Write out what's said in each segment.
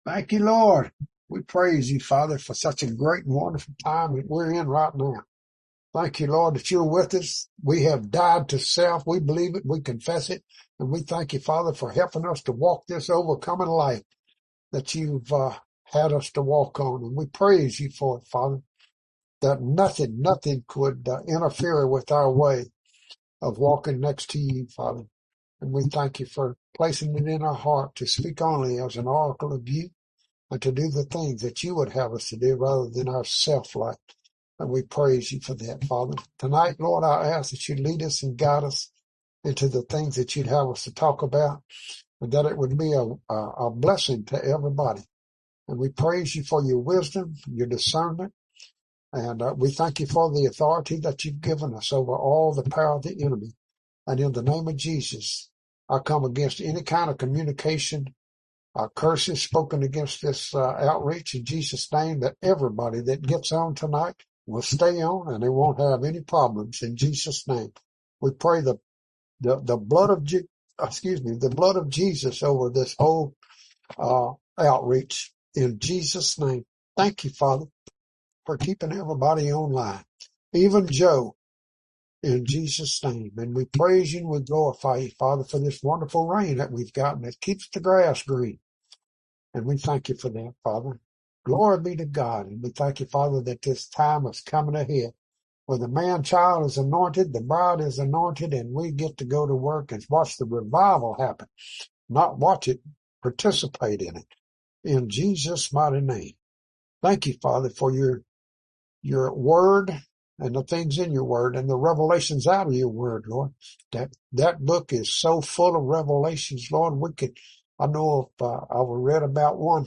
Thank you, Lord. We praise you, Father, for such a great and wonderful time that we're in right now. Thank you, Lord, that you're with us. We have died to self. We believe it. We confess it. And we thank you, Father, for helping us to walk this overcoming life that you've had us to walk on. And we praise you for it, Father, that nothing could interfere with our way of walking next to you, Father. And we thank you for placing it in our heart to speak only as an oracle of you and to do the things that you would have us to do rather than our self-life. And we praise you for that, Father. Tonight, Lord, I ask that you lead us and guide us into the things that you'd have us to talk about, and that it would be a blessing to everybody. And we praise you for your wisdom, your discernment, and we thank you for the authority that you've given us over all the power of the enemy. And in the name of Jesus, I come against any kind of communication, curses spoken against this outreach in Jesus' name, that everybody that gets on tonight will stay on and they won't have any problems in Jesus' name. We pray the blood of the blood of Jesus over this whole outreach in Jesus' name. Thank you, Father, for keeping everybody online, even Joe, in Jesus' name. And we praise you and we glorify you, Father, for this wonderful rain that we've gotten that keeps the grass green. And we thank you for that, Father. Glory be to God. And we thank you, Father, that this time is coming ahead where the man-child is anointed, the bride is anointed, and we get to go to work and watch the revival happen. Not watch it, participate in it. In Jesus' mighty name. Thank you, Father, for your word and the things in your word and the revelations out of your word, Lord. That book is so full of revelations, Lord. I know if I read about one,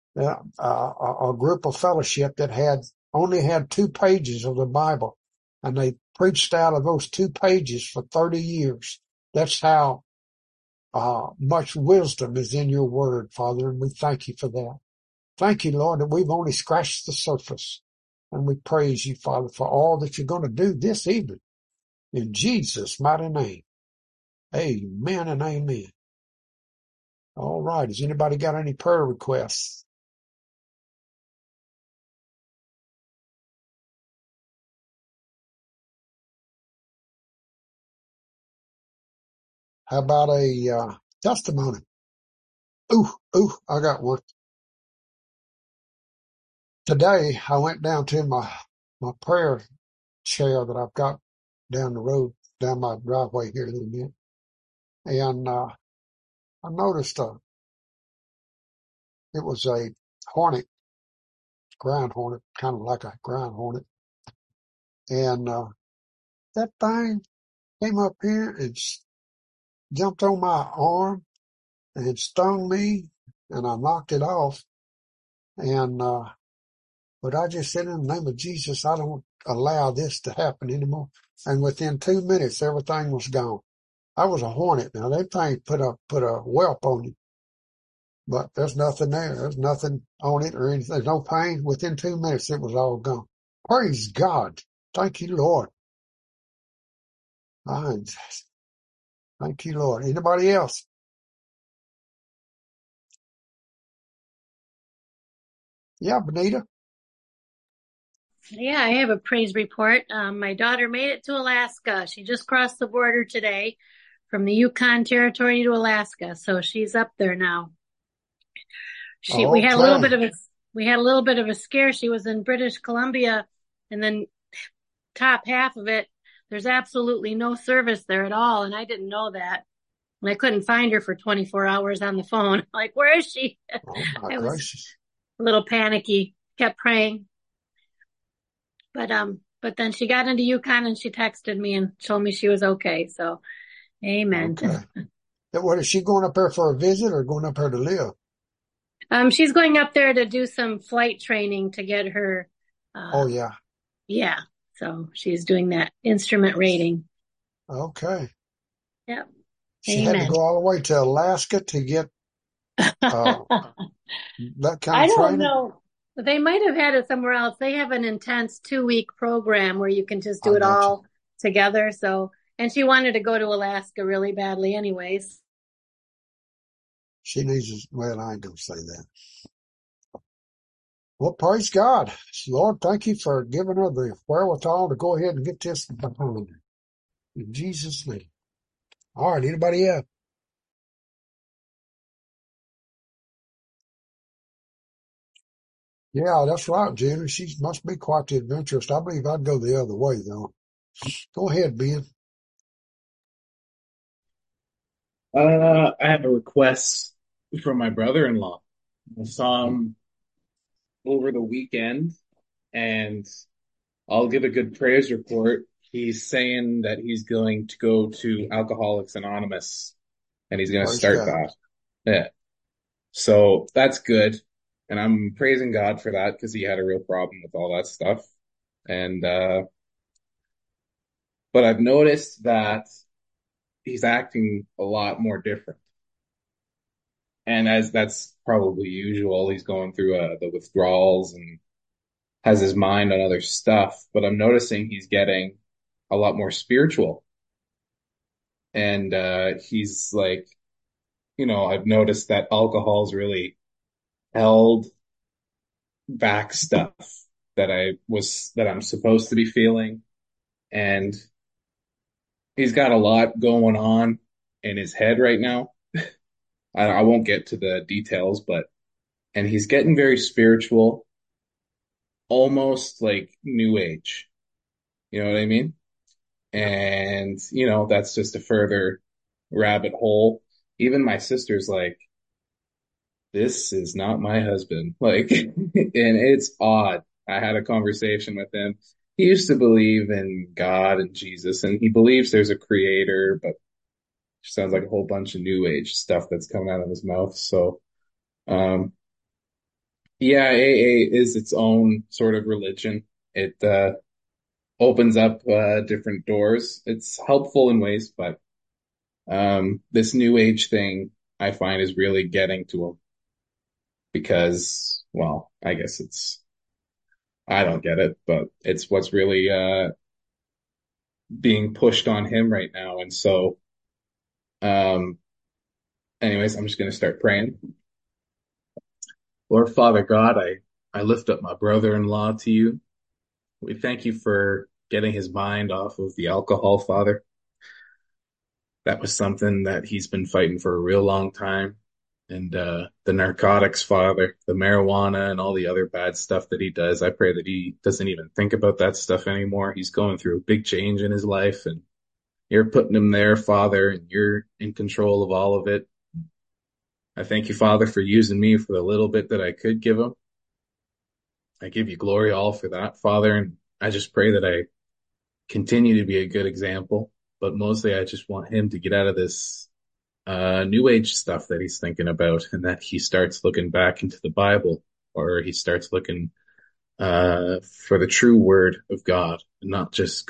a group of fellowship that only had 2 pages of the Bible, and they preached out of those 2 pages for 30 years. That's how much wisdom is in your word, Father, and we thank you for that. Thank you, Lord, that we've only scratched the surface. And we praise you, Father, for all that you're going to do this evening. In Jesus' mighty name. Amen and amen. All right. Has anybody got any prayer requests? How about a testimony? Ooh, I got one. Today, I went down to my prayer chair that I've got down the road, down my driveway here a little bit. And I noticed it was a hornet, ground hornet, kind of like a ground hornet. And that thing came up here and jumped on my arm and stung me, and I knocked it off. And but I just said, in the name of Jesus, I don't allow this to happen anymore. And within 2 minutes, everything was gone. I was a hornet. Now that thing put a whelp on you, but there's nothing there. There's nothing on it or anything. There's no pain. Within 2 minutes, it was all gone. Praise God. Thank you, Lord. Thank you, Lord. Anybody else? Yeah, Benita. Yeah, I have a praise report. My daughter made it to Alaska. She just crossed the border today from the Yukon Territory to Alaska, so she's up there now. We had a little bit of a scare. She was in British Columbia, and then top half of it, there's absolutely no service there at all, and I didn't know that. And I couldn't find her for 24 hours on the phone. Like, where is she? Oh my gracious. A little panicky. Kept praying. But then she got into Yukon and she texted me and told me she was okay. So, amen. Okay. What, is she going up there for a visit or going up there to live? She's going up there to do some flight training to get her. Oh yeah. Yeah. So she's doing that instrument rating. Okay. Yep. She Amen. had to go all the way to Alaska to get that kind of I don't training? know. They might have had it somewhere else. They have an intense 2-week program where you can just do it all together. So, and she wanted to go to Alaska really badly anyways. She needs, well, I ain't going to say that. Well, praise God. Lord, thank you for giving her the wherewithal to go ahead and get this behind her. In Jesus' name. All right, anybody else? Yeah, that's right, Jenny. She must be quite the adventurous. I believe I'd go the other way, though. Go ahead, Ben. I have a request from my brother-in-law. I saw him over the weekend, and I'll give a good praise report. He's saying that he's going to go to Alcoholics Anonymous, and he's going to Praise start God. that. Yeah. So that's good. And I'm praising God for that because he had a real problem with all that stuff. And, but I've noticed that he's acting a lot more different. And as that's probably usual, he's going through the withdrawals and has his mind on other stuff. But I'm noticing he's getting a lot more spiritual. And he's like, I've noticed that alcohol's really held back stuff that I'm supposed to be feeling. And he's got a lot going on in his head right now. I won't get to the details, and he's getting very spiritual, almost like new age. You know what I mean? Yeah. And, that's just a further rabbit hole. Even my sister's like, this is not my husband. Like, and it's odd. I had a conversation with him. He used to believe in God and Jesus, and he believes there's a creator, but sounds like a whole bunch of new age stuff that's coming out of his mouth. So, um, yeah, AA is its own sort of religion. It, opens up, different doors. It's helpful in ways, but, this new age thing I find is really getting to him because, well, I guess I don't get it, but it's what's really, being pushed on him right now. And so, um, anyways, I'm just going to start praying. Lord Father God, I lift up my brother-in-law to you. We thank you for getting his mind off of the alcohol, Father. That was something that he's been fighting for a real long time. And the narcotics, Father, the marijuana and all the other bad stuff that he does, I pray that he doesn't even think about that stuff anymore. He's going through a big change in his life, and you're putting him there, Father, and you're in control of all of it. I thank you, Father, for using me for the little bit that I could give him. I give you glory all for that, Father, and I just pray that I continue to be a good example, but mostly I just want him to get out of this new age stuff that he's thinking about, and that he starts looking back into the Bible, or he starts looking for the true word of God, and not just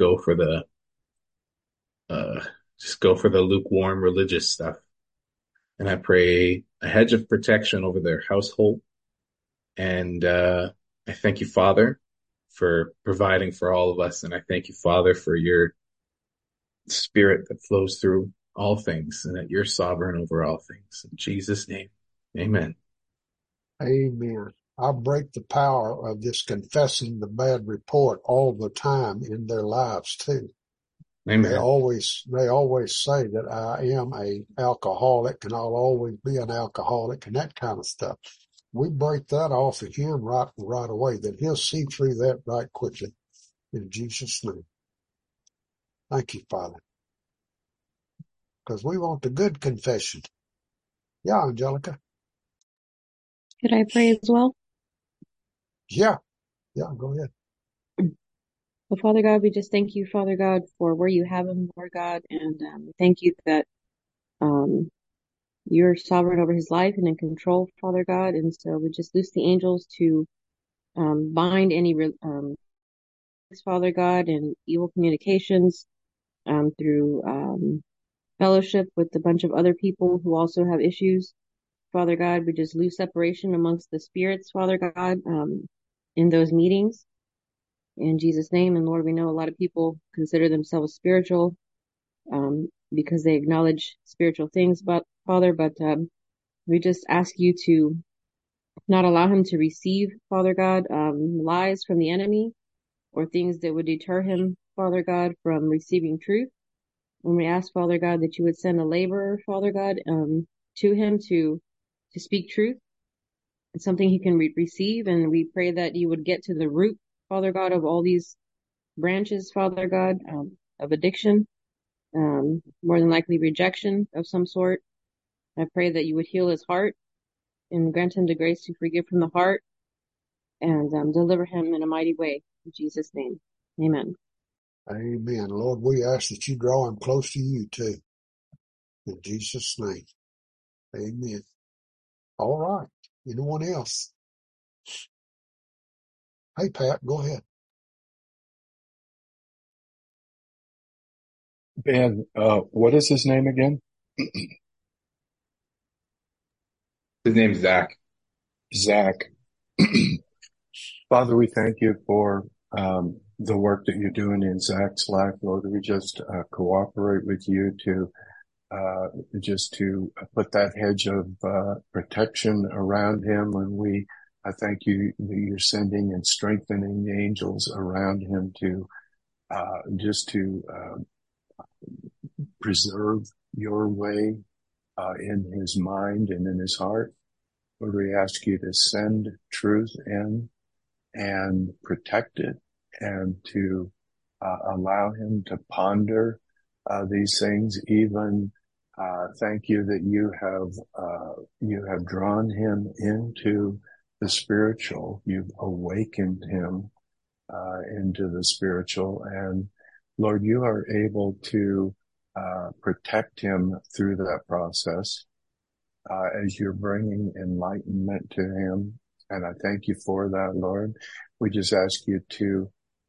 uh, go for the lukewarm religious stuff. And I pray a hedge of protection over their household. And I thank you, Father, for providing for all of us. And I thank you, Father, for your spirit that flows through all things, and that you're sovereign over all things. In Jesus' name, amen. Amen. I break the power of this confessing the bad report all the time in their lives too. They Amen. always say that I am a alcoholic and I'll always be an alcoholic and that kind of stuff. We break that off of him right away, that he'll see through that right quickly. In Jesus' name. Thank you, Father. Because we want the good confession. Yeah, Angelica. Could I pray as well? Yeah, go ahead. Well, Father God, we just thank you, Father God, for where you have him, Lord God, and thank you that you're sovereign over his life and in control, Father God. And so we just loose the angels to bind any Father God, and evil communications through fellowship with a bunch of other people who also have issues. Father God, we just lose separation amongst the spirits, Father God, in those meetings. In Jesus' name. And Lord, we know a lot of people consider themselves spiritual because they acknowledge spiritual things, but Father, we just ask you to not allow him to receive, Father God, lies from the enemy or things that would deter him, Father God, from receiving truth. And we ask, Father God, that you would send a laborer, Father God, to him to speak truth. It's something he can receive. And we pray that you would get to the root, Father God, of all these branches, Father God, of addiction, more than likely rejection of some sort. I pray that you would heal his heart and grant him the grace to forgive from the heart and deliver him in a mighty way. In Jesus' name, amen. Amen. Lord, we ask that you draw him close to you too. In Jesus' name. Amen. All right. Anyone else? Hey, Pat, go ahead. Ben, what is his name again? His name's Zach. Zach. Father, we thank you for the work that you're doing in Zach's life. Lord, we just cooperate with you to just to put that hedge of protection around him. And I thank you that you're sending and strengthening the angels around him to just to preserve your way in his mind and in his heart. Lord, we ask you to send truth in and protect it and to allow him to ponder these things. Even thank you that you have drawn him into the spiritual. You've awakened him into the spiritual, and Lord, you are able to protect him through that process as you're bringing enlightenment to him. And I thank you for that, Lord. We just ask you to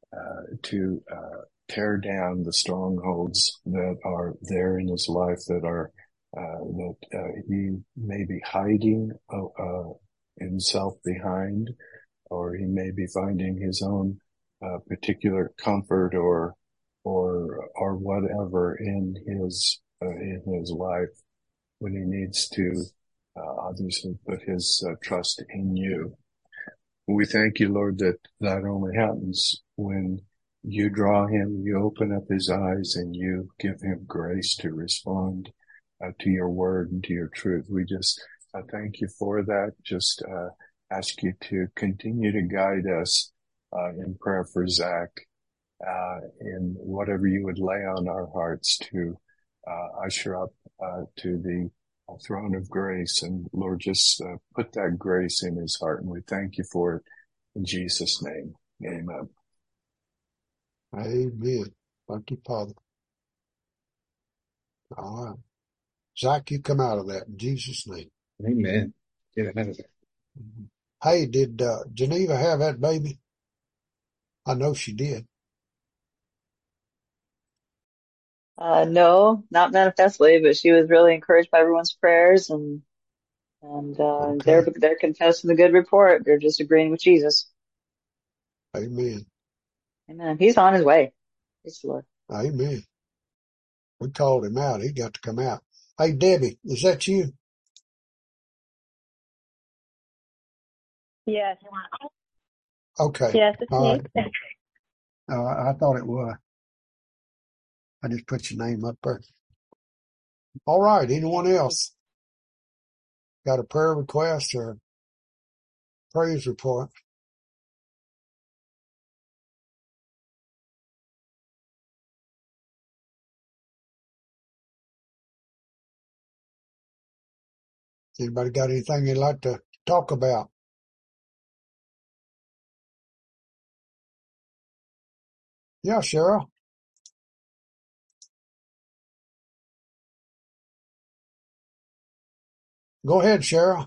tear down the strongholds that are there in his life that he may be hiding himself behind, or he may be finding his own particular comfort or whatever in his life, when he needs to obviously put his trust in you. We thank you, Lord, that only happens when you draw him, you open up his eyes, and you give him grace to respond to your word and to your truth. We just thank you for that. Just ask you to continue to guide us in prayer for Zach, in whatever you would lay on our hearts to usher up to the throne of grace. And Lord, just put that grace in his heart, and we thank you for it in Jesus' name. Amen. Amen. Thank you, Father. All right. Zach, you come out of that in Jesus' name. Amen. Get ahead of it. Hey, did Geneva have that baby? I know she did. No, not manifestly, but she was really encouraged by everyone's prayers, and Okay. they're confessing the good report. They're just agreeing with Jesus. Amen. Amen. He's on his way. Praise the Lord. Amen. We called him out. He got to come out. Hey, Debbie, is that you? Yes. Okay. Yes, it's All me. right. I thought it was. I just put your name up there. All right. Anyone else got a prayer request or praise report? Anybody got anything they'd like to talk about? Yeah, Cheryl. Go ahead, Cheryl.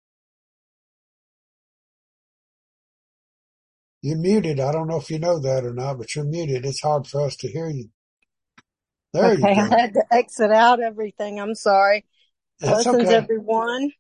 You're muted. I don't know if you know that or not, but you're muted. It's hard for us to hear you. There you Okay, go. I had to exit out everything. I'm sorry. That's Blessings, okay. everyone.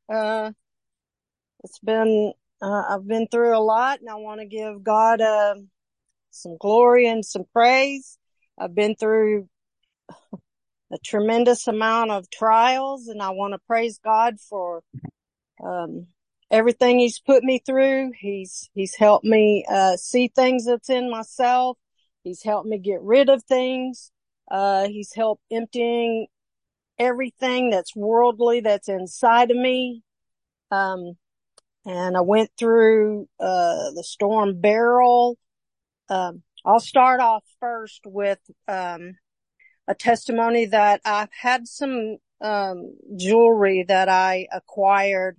It's been, I've been through a lot, and I want to give God some glory and some praise. I've been through a tremendous amount of trials, and I want to praise God for everything he's put me through. He's helped me, see things that's in myself. He's helped me get rid of things. He's helped emptying everything that's worldly that's inside of me. And I went through, the storm Beryl. I'll start off first with, a testimony that I've had some, jewelry that I acquired,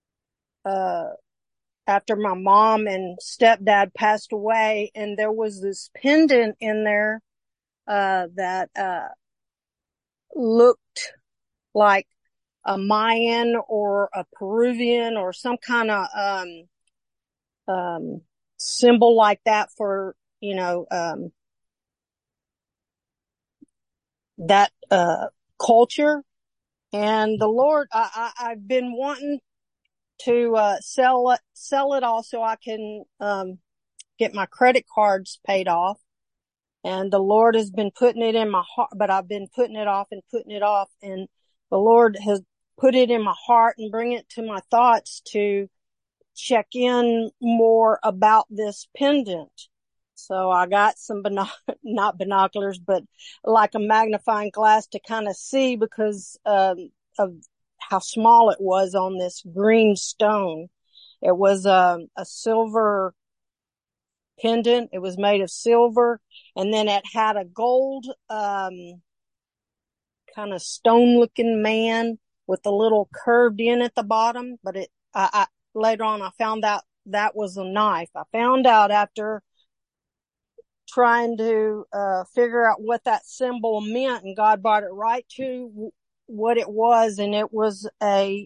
after my mom and stepdad passed away. And there was this pendant in there, that, looked like a Mayan or a Peruvian or some kind of, symbol like that for, that, culture. And the Lord, I've been wanting to, sell it all so I can, get my credit cards paid off. And the Lord has been putting it in my heart, but I've been putting it off and putting it off. And the Lord has put it in my heart and bring it to my thoughts to check in more about this pendant. So I got some not binoculars, but like a magnifying glass to kind of see because, of how small it was on this green stone. It was, a silver pendant. It was made of silver, and then it had a gold, kind of stone looking man with a little curved in at the bottom. But later on I found out that was a knife. I found out after trying to, figure out what that symbol meant, and God brought it right to what it was. And it was a,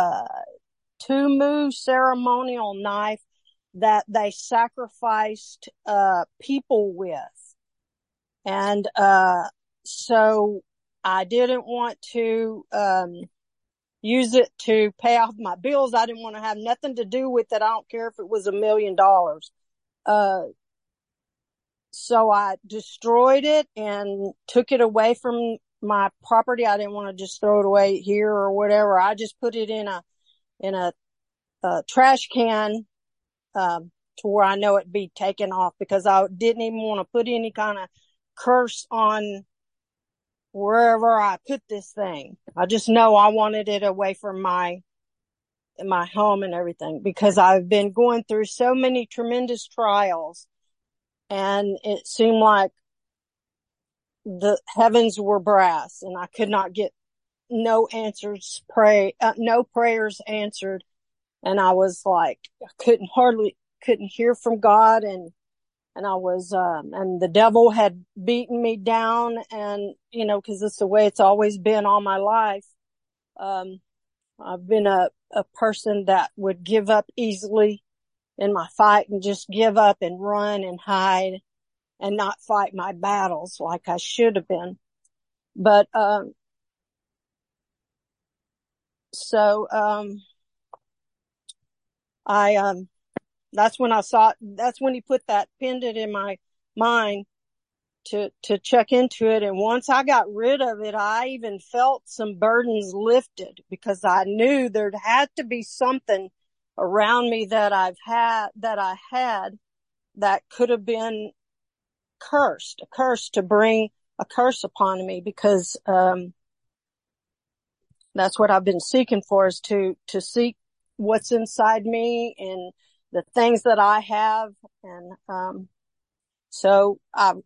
Tumu ceremonial knife that they sacrificed, people with. And, so I didn't want to, use it to pay off my bills. I didn't want to have nothing to do with it. I don't care if it was $1 million. So I destroyed it and took it away from my property. I didn't want to just throw it away here or whatever. I just put it in a trash can, to where I know it'd be taken off, because I didn't even want to put any kind of curse on wherever I put this thing. I just know I wanted it away from my home and everything, because I've been going through so many tremendous trials, and it seemed like the heavens were brass and I could not get no answers, no prayers answered. And I was like, I couldn't hear from God. And I was, and the devil had beaten me down, and, cause it's the way it's always been all my life. I've been a person that would give up easily in my fight and just give up and run and hide and not fight my battles like I should have been. But, that's when he put that pendant in my mind to check into it. And once I got rid of it, I even felt some burdens lifted, because I knew there'd had to be something around me that I had that could have been cursed, a curse to bring a curse upon me, because, that's what I've been seeking for, is to seek what's inside me and the things that I have. And, so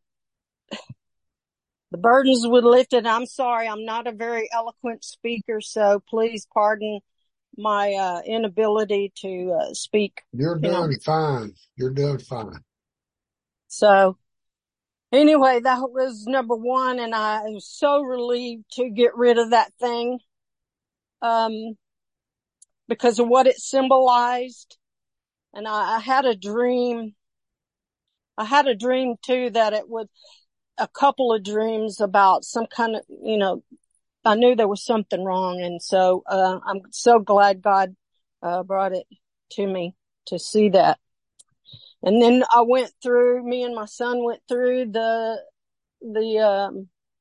the burdens were lifted. I'm sorry, I'm not a very eloquent speaker, so please pardon my, inability to, speak. You're doing fine. You're doing fine. So anyway, that was number one, and I was so relieved to get rid of that thing, because of what it symbolized. And I had a dream. I had a dream too, that a couple of dreams about some kind of, I knew there was something wrong. And so, I'm so glad God, brought it to me to see that. And then me and my son went through the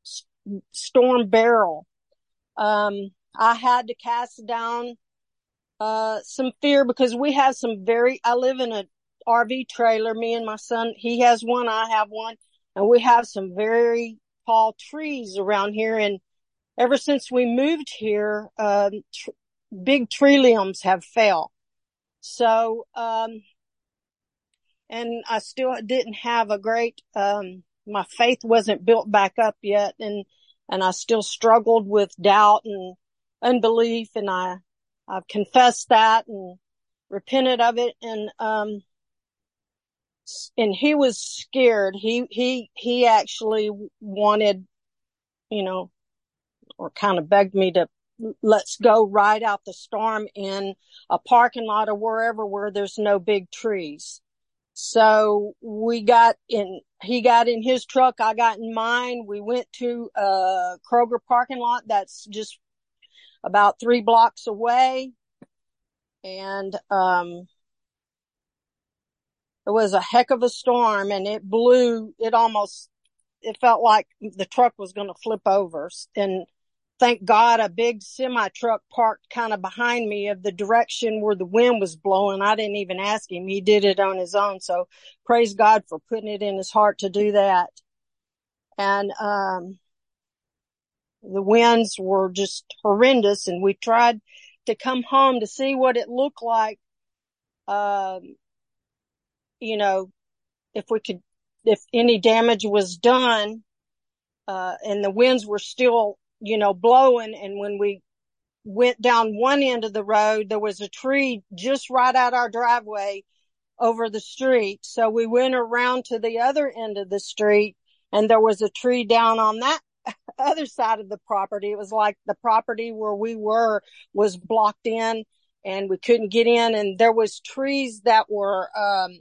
storm Beryl. I had to cast down some fear because we have I live in a RV trailer, me and my son, he has one, I have one, and we have some very tall trees around here. And ever since we moved here, big tree limbs have fell. So, and I still didn't have a great, my faith wasn't built back up yet. And I still struggled with doubt and unbelief. And I've confessed that and repented of it. And he was scared. He actually wanted, or kind of begged me to let's go ride out the storm in a parking lot or wherever where there's no big trees. So he got in his truck. I got in mine. We went to a Kroger parking lot that's just about 3 blocks away. And, it was a heck of a storm and it felt like the truck was going to flip over. And thank God a big semi truck parked kind of behind me of the direction where the wind was blowing. I didn't even ask him. He did it on his own. So praise God for putting it in his heart to do that. And, the winds were just horrendous and we tried to come home to see what it looked like. If any damage was done, and the winds were still, blowing. And when we went down one end of the road, there was a tree just right out our driveway over the street. So we went around to the other end of the street and there was a tree down on that other side of the property. It was like the property where we were was blocked in and we couldn't get in. And there was trees that were,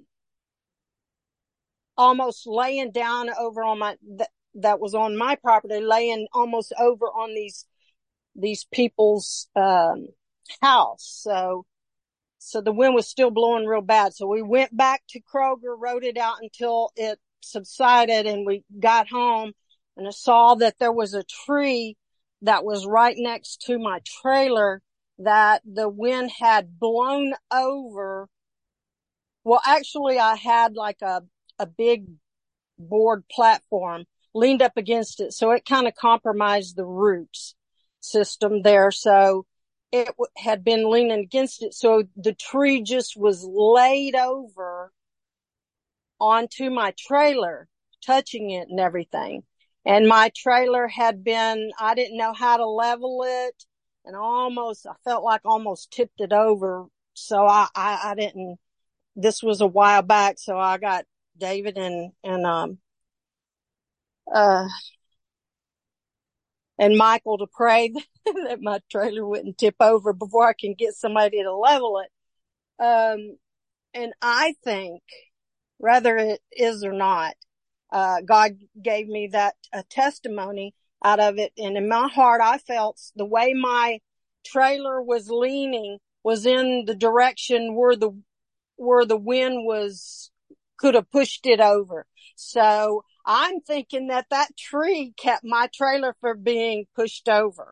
almost laying down over on that was on my property, laying almost over on these people's, house. So the wind was still blowing real bad. So we went back to Kroger, rode it out until it subsided and we got home and I saw that there was a tree that was right next to my trailer that the wind had blown over. Well, actually I had like a big board platform leaned up against it. So it kind of compromised the roots system there. So it had been leaning against it. So the tree just was laid over onto my trailer, touching it and everything. And my trailer I didn't know how to level it and I felt like almost tipped it over. So I didn't, this was a while back. So I got David and Michael to pray that my trailer wouldn't tip over before I can get somebody to level it. And I think, whether it is or not, God gave me that testimony out of it. And in my heart, I felt the way my trailer was leaning was in the direction where the wind could have pushed it over. So I'm thinking that tree kept my trailer from being pushed over.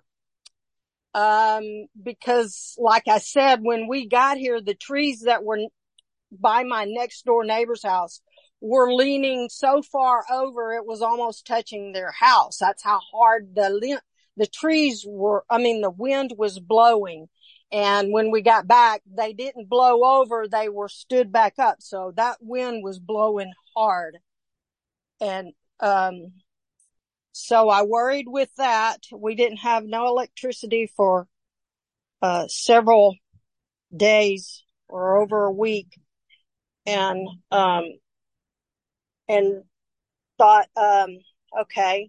Because like I said, when we got here, the trees that were by my next door neighbor's house were leaning so far over, it was almost touching their house. That's how hard the trees were. I mean, the wind was blowing. And when we got back, they didn't blow over. They were stood back up. So that wind was blowing hard. And, so I worried with that. We didn't have no electricity for, several days or over a week. And thought, okay,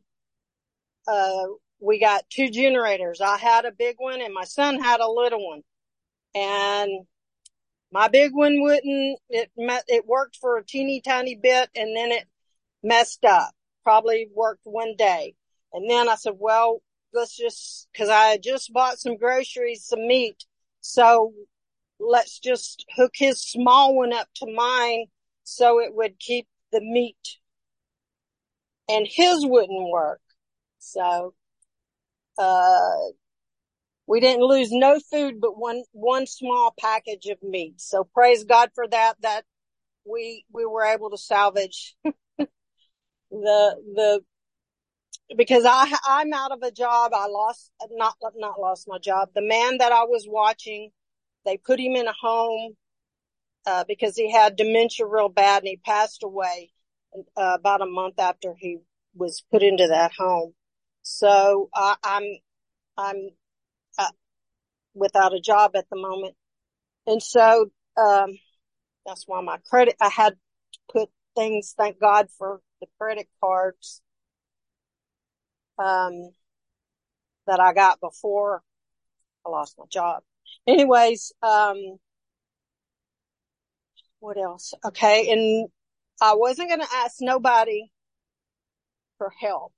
we got 2 generators. I had a big one and my son had a little one. And my big one it worked for a teeny tiny bit and then it messed up. Probably worked one day. And then I said, well, cause I had just bought some groceries, some meat. So let's just hook his small one up to mine so it would keep the meat. And his wouldn't work. So, we didn't lose no food, but one small package of meat. So praise God for that we were able to salvage the because I'm out of a job. I not lost my job. The man that I was watching, they put him in a home, because he had dementia real bad, and he passed away, about a month after he was put into that home. So, I'm without a job at the moment. And so, that's why I had to put things, thank God for the credit cards, that I got before I lost my job. Anyways, what else? Okay. And I wasn't going to ask nobody for help.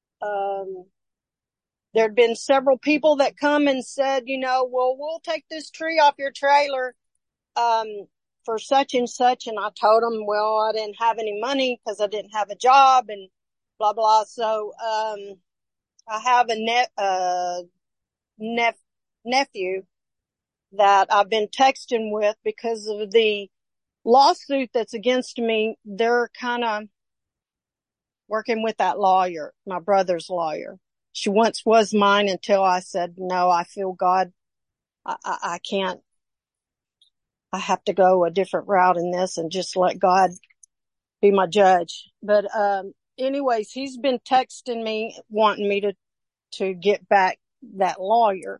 There'd been several people that come and said, well, we'll take this tree off your trailer, for such and such. And I told them, well, I didn't have any money because I didn't have a job and blah, blah. So, I have a nephew that I've been texting with because of the lawsuit that's against me. They're kind of working with that lawyer, my brother's lawyer. She once was mine until I said, no, I feel God, I can't, I have to go a different route in this and just let God be my judge. But, anyways, he's been texting me, wanting me to get back that lawyer.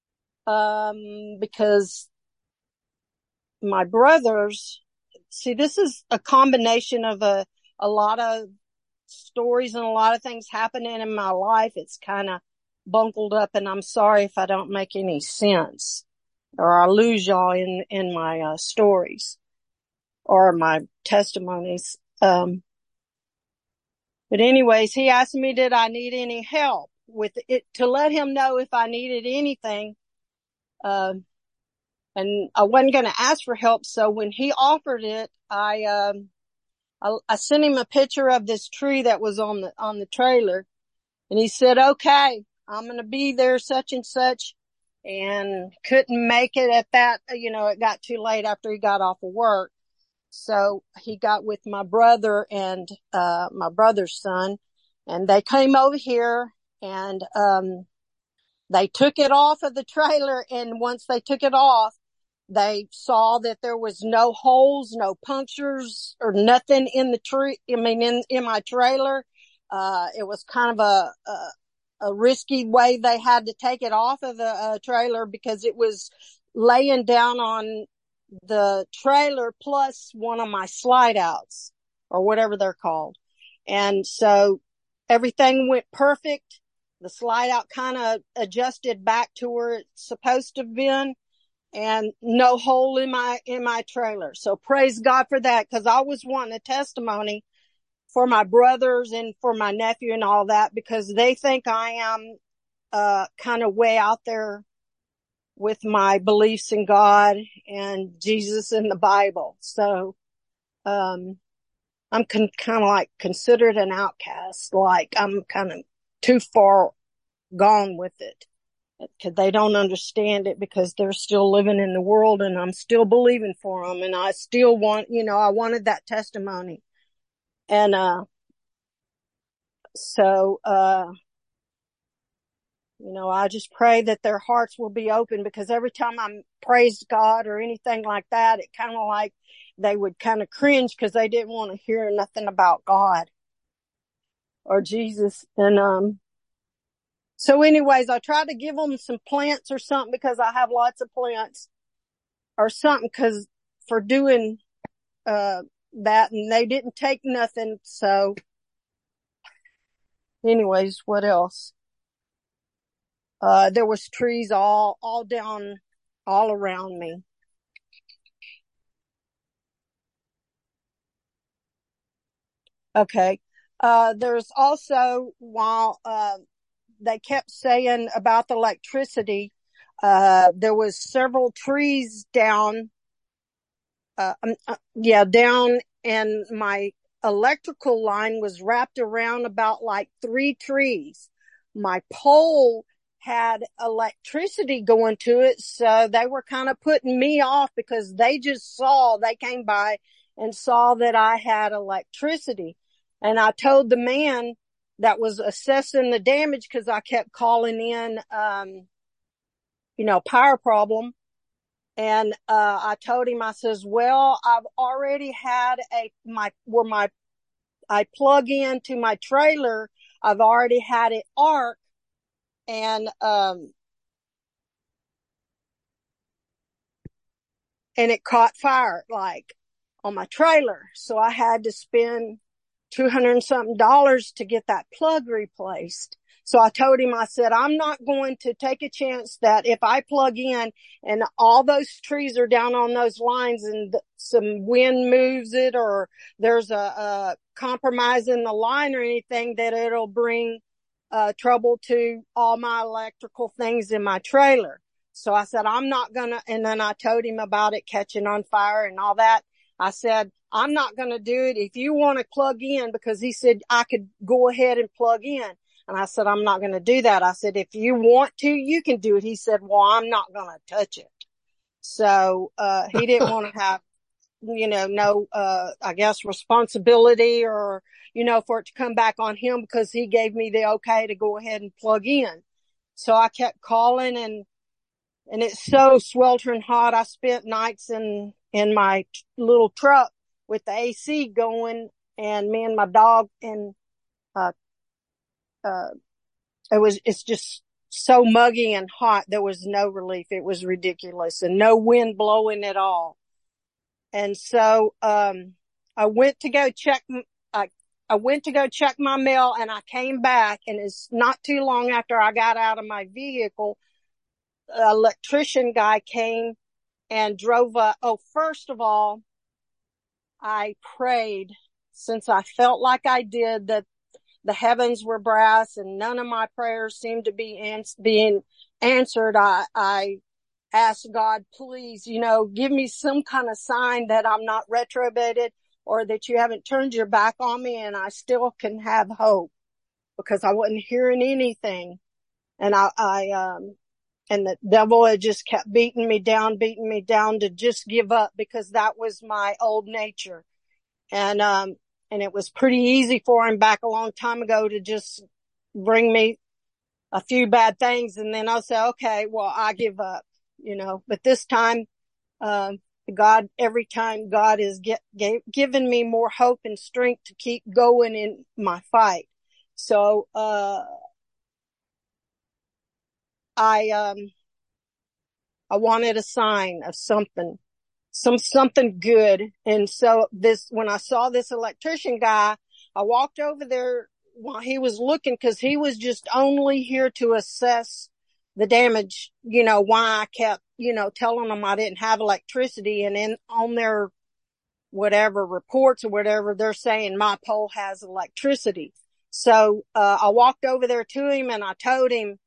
Because my brothers, see, this is a combination of a lot of stories and a lot of things happening in my life. It's kind of bungled up, and I'm sorry if I don't make any sense or I lose y'all in my, stories or my testimonies. But anyways, he asked me, did I need any help with it, to let him know if I needed anything. And I wasn't going to ask for help. So when he offered it, I sent him a picture of this tree that was on the trailer, and he said, okay, I'm going to be there such and such, and couldn't make it at that. It got too late after he got off of work. So he got with my brother and, my brother's son, and they came over here, and, they took it off of the trailer. And once they took it off, they saw that there was no holes, no punctures or nothing in the tree. I mean, in my trailer. It was kind of a risky way they had to take it off of the, trailer, because it was laying down on the trailer plus one of my slide outs or whatever they're called. And so everything went perfect. The slide out kind of adjusted back to where it's supposed to have been, and no hole in my trailer. So praise God for that, because I was wanting a testimony for my brothers and for my nephew and all that, because they think I am, kind of way out there with my beliefs in God and Jesus and the Bible. So, I'm kind of like considered an outcast. Like I'm kind of too far gone with it. They don't understand it because they're still living in the world, and I'm still believing for them. And I still want, I wanted that testimony. And, so, I just pray that their hearts will be open, because every time I praised God or anything like that, it kind of like they would kind of cringe because they didn't want to hear nothing about God or Jesus. And, so anyways, I tried to give them some plants or something, because I have lots of plants or something, because for doing, that, and they didn't take nothing. So anyways, what else? There was trees all down, all around me. Okay. There's also, while, they kept saying about the electricity, there was several trees down, down, and my electrical line was wrapped around about like 3 trees. My pole had electricity going to it. So they were kind of putting me off because they came by and saw that I had electricity. And I told the man that was assessing the damage, because I kept calling in, power problem. And, I told him, I says, well, I've already had I plug into my trailer. I've already had it arc, and it caught fire, like, on my trailer. So I had to spend $200 and something to get that plug replaced. So I told him, I said, I'm not going to take a chance that if I plug in and all those trees are down on those lines and some wind moves it, or there's a compromise in the line or anything, that it'll bring trouble to all my electrical things in my trailer. So I said, I'm not gonna, and then I told him about it catching on fire and all that. I said, I'm not going to do it if you want to plug in, because he said I could go ahead and plug in. And I said, I'm not going to do that. I said, if you want to, you can do it. He said, well, I'm not going to touch it. So, he didn't want to have, I guess responsibility or, for it to come back on him, because he gave me the okay to go ahead and plug in. So I kept calling, and it's so sweltering hot. I spent nights in my little truck with the AC going, and me and my dog, and, it's just so muggy and hot. There was no relief. It was ridiculous, and no wind blowing at all. And so, I went to go check my mail, and I came back, and it's not too long after I got out of my vehicle, an electrician guy came and drove up. Oh, first of all, I prayed, since I felt like I did, that the heavens were brass and none of my prayers seemed to be being answered. I asked God, please, give me some kind of sign that I'm not retrobated, or that you haven't turned your back on me and I still can have hope, because I wasn't hearing anything. And and the devil had just kept beating me down to just give up, because that was my old nature. And it was pretty easy for him back a long time ago to just bring me a few bad things. And then I'll say, okay, well, I give up, but this time, every time God is given me more hope and strength to keep going in my fight. So, I wanted a sign of something good. And so when I saw this electrician guy, I walked over there while he was looking, because he was just only here to assess the damage, why I kept, telling them I didn't have electricity. And on their whatever reports or whatever, they're saying my pole has electricity. So, I walked over there to him, and I told him,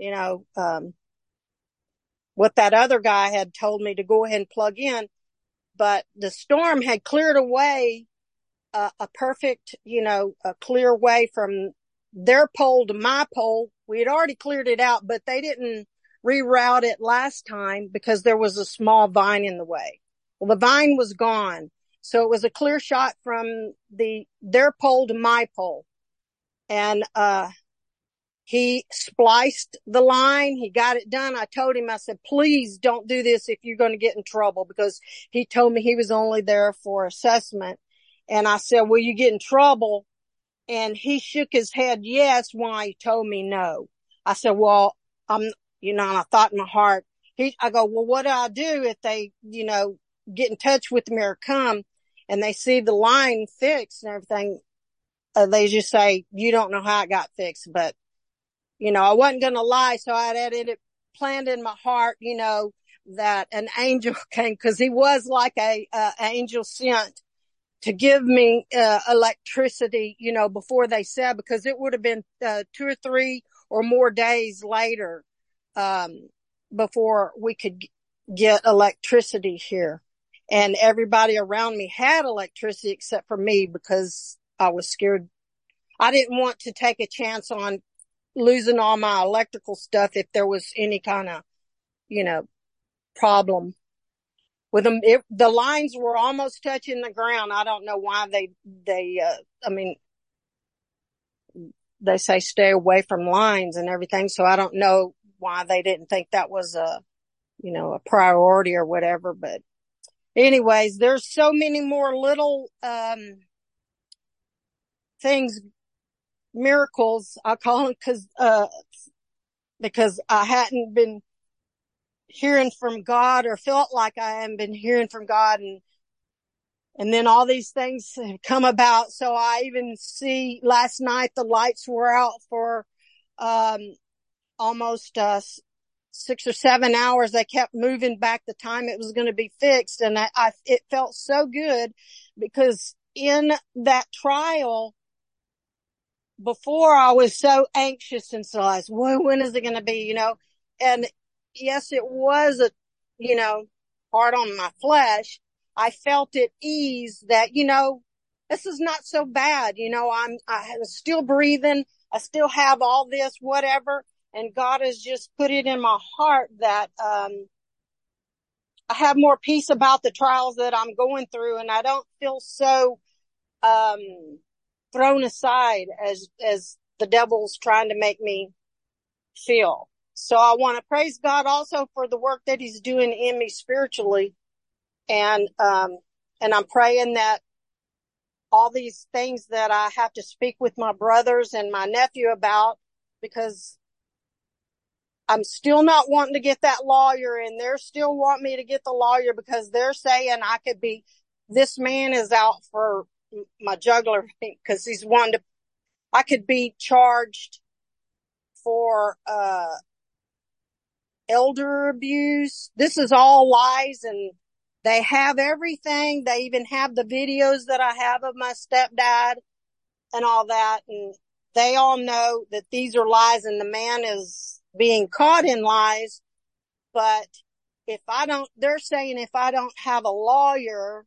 what that other guy had told me to go ahead and plug in. But the storm had cleared away a perfect, a clear way from their pole to my pole. We had already cleared it out, but they didn't reroute it last time because there was a small vine in the way. Well, the vine was gone. So it was a clear shot from their pole to my pole. And, he spliced the line. He got it done. I told him, I said, please don't do this if you're going to get in trouble, because he told me he was only there for assessment. And I said, will you get in trouble? And he shook his head yes, while he told me no. I said, well, and I thought in my heart, I go, well, what do I do if they, get in touch with me or come and they see the line fixed and everything? They just say, you don't know how it got fixed, but I wasn't going to lie. So I had it planned in my heart, that an angel came, cause he was like a angel sent to give me, electricity, before they said, because it would have been, 2 or 3 or more days later, before we could get electricity here. And everybody around me had electricity except for me, because I was scared. I didn't want to take a chance on losing all my electrical stuff if there was any kind of, problem with them. The lines were almost touching the ground. I don't know why they say stay away from lines and everything. So I don't know why they didn't think that was a priority or whatever. But anyways, there's so many more little, things, miracles, I call them, because I hadn't been hearing from God or felt like I hadn't been hearing from God. And then all these things have come about. So I even see last night the lights were out for, almost, 6 or 7 hours. They kept moving back the time it was going to be fixed. And it felt so good because in that trial before I was so anxious and so I was, well, when is it going to be, and yes, it was hard on my flesh. I felt at ease that, this is not so bad. I'm still breathing. I still have all this, whatever. And God has just put it in my heart that, I have more peace about the trials that I'm going through. And I don't feel so, thrown aside as the devil's trying to make me feel. So I want to praise God also for the work that he's doing in me spiritually. And I'm praying that all these things that I have to speak with my brothers and my nephew about, because I'm still not wanting to get that lawyer, and they're still wanting me to get the lawyer because they're saying this man is out for my jugular because he's I could be charged for, elder abuse. This is all lies, and they have everything. They even have the videos that I have of my stepdad and all that. And they all know that these are lies and the man is being caught in lies. But they're saying if I don't have a lawyer,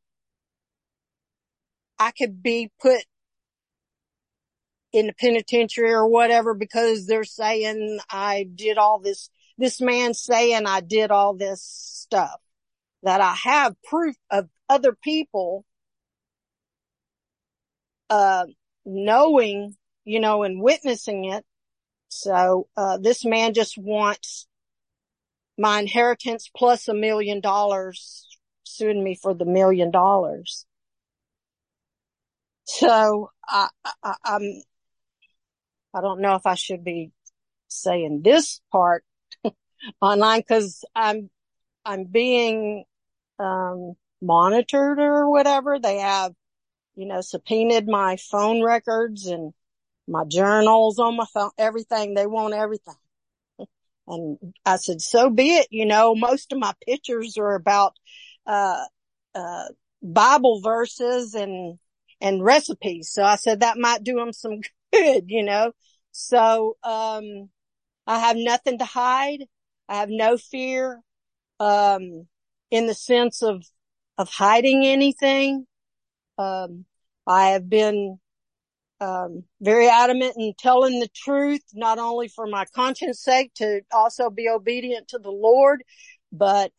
I could be put in the penitentiary or whatever because they're saying I did all this man's saying I did all this stuff, that I have proof of other people, knowing, and witnessing it. So, this man just wants my inheritance plus $1 million, suing me for the $1 million. So I don't know if I should be saying this part online because I'm being, monitored or whatever. They have, subpoenaed my phone records and my journals on my phone, everything. They want everything. And I said, so be it. Most of my pictures are about, Bible verses and recipes. So I said that might do them some good, So, I have nothing to hide. I have no fear, in the sense of hiding anything. I have been, very adamant in telling the truth, not only for my conscience sake to also be obedient to the Lord, but,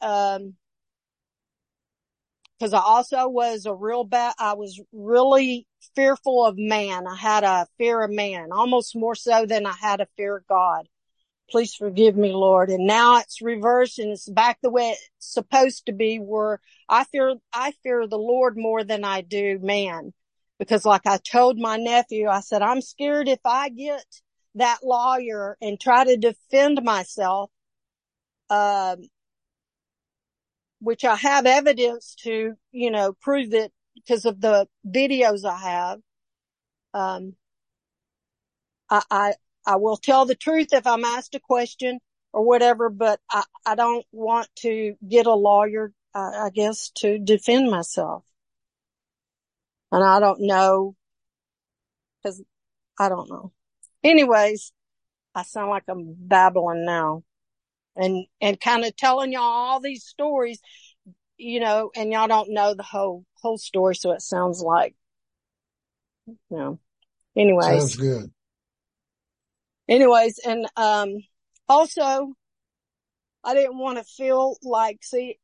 cause I also was I was really fearful of man. I had a fear of man, almost more so than I had a fear of God. Please forgive me, Lord. And now it's reversed and it's back the way it's supposed to be, where I fear the Lord more than I do man. Because like I told my nephew, I said, I'm scared if I get that lawyer and try to defend myself, which I have evidence to, prove that because of the videos I have. I will tell the truth if I'm asked a question or whatever, but I don't want to get a lawyer, I guess, to defend myself. And I don't know, cause I don't know. Anyways, I sound like I'm babbling now and kind of telling y'all all these stories, and y'all don't know the whole story. So it sounds like, anyways. Sounds good. anyways, and, also I didn't want to feel like,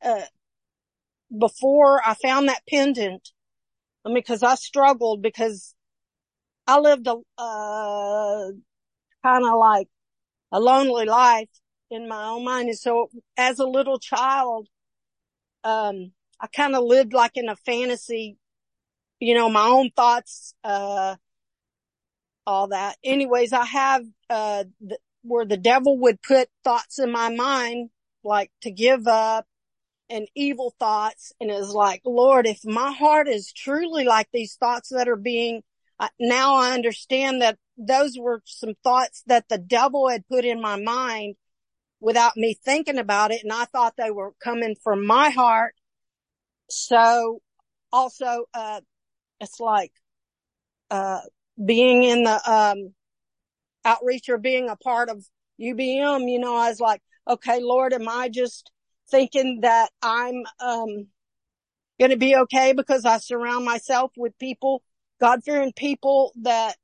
before I found that pendant, I mean, cause I struggled because I lived kind of like a lonely life in my own mind. And so as a little child, I kind of lived like in a fantasy, my own thoughts, all that. Anyways, I have, where the devil would put thoughts in my mind, like to give up and evil thoughts. And it's like, Lord, if my heart is truly like these thoughts that are now I understand that those were some thoughts that the devil had put in my mind without me thinking about it. And I thought they were coming from my heart. So also, it's like, being in the, outreach or being a part of UBM, I was like, okay, Lord, am I just thinking that I'm, going to be okay because I surround myself with people, God-fearing people that,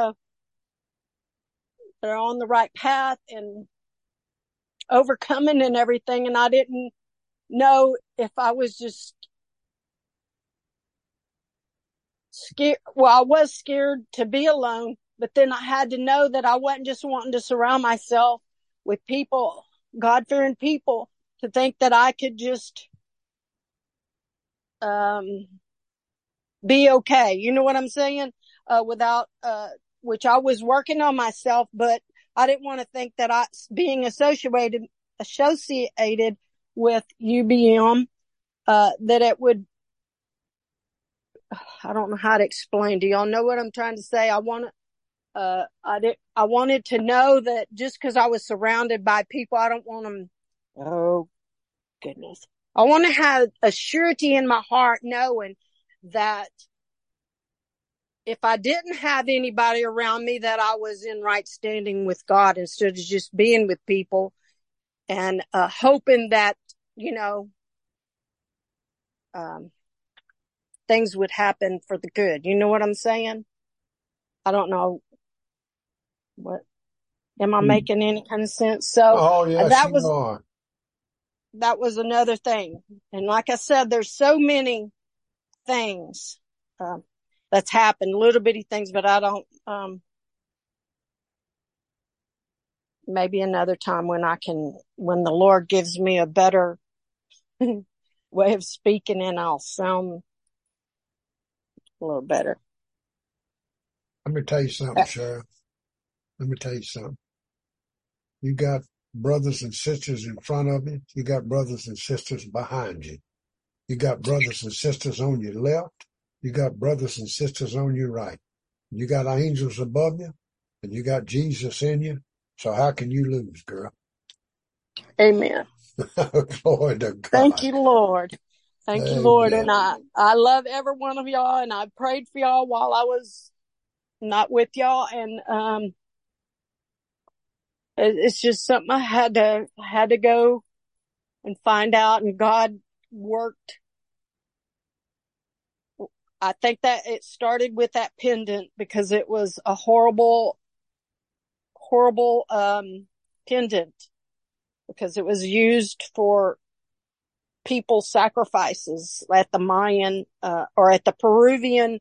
they're on the right path and overcoming and everything. And I didn't know if I was just scared. Well, I was scared to be alone, but then I had to know that I wasn't just wanting to surround myself with people, God-fearing people, to think that I could just, be okay. You know what I'm saying? Without, which I was working on myself, but I didn't want to think that being associated with UBM, that it would, I don't know how to explain. Do y'all know what I'm trying to say? I wanted to know that just because I was surrounded by people, I don't want them. Oh goodness. I want to have a surety in my heart knowing that if I didn't have anybody around me, that I was in right standing with God instead of just being with people and, hoping that, things would happen for the good. You know what I'm saying? I don't know am I making any kind of sense? So Oh, yes, you are. That was another thing. And like I said, there's so many things, that's happened, little bitty things, but I don't, maybe another time when the Lord gives me a better way of speaking and I'll sound a little better. Let me tell you something, Cheryl. Let me tell you something. You got brothers and sisters in front of you. You got brothers and sisters behind you. You got brothers and sisters on your left. You got brothers and sisters on your right. You got angels above you and you got Jesus in you. So how can you lose, girl? Amen. Glory to God. Thank you, Lord. Thank you, Lord. And I love every one of y'all, and I prayed for y'all while I was not with y'all. And, it's just something I had to go and find out, and God worked. I think that it started with that pendant because it was a horrible, pendant because it was used for people sacrifices at the Mayan, or at the Peruvian,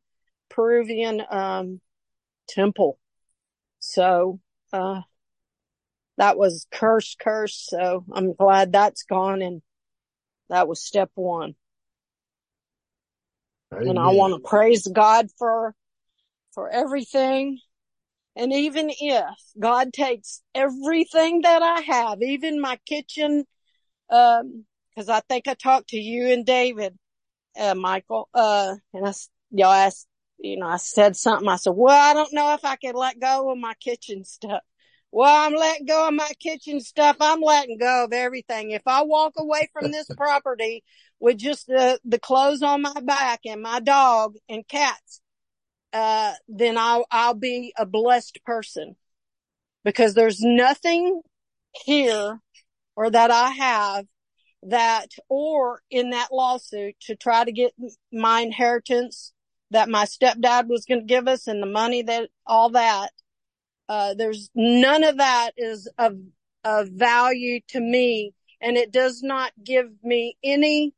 temple. So, that was curse. So I'm glad that's gone. And that was step one. Amen. And I want to praise God for everything. And even if God takes everything that I have, even my kitchen, cause I think I talked to you and David, Michael, and y'all asked, I said something. I said, well, I don't know if I can let go of my kitchen stuff. Well, I'm letting go of my kitchen stuff. I'm letting go of everything. If I walk away from this property with just the clothes on my back and my dog and cats, then I'll be a blessed person, because there's nothing here or that I have or in that lawsuit to try to get my inheritance that my stepdad was going to give us and the money all that. There's none of that is of value to me, and it does not give me any,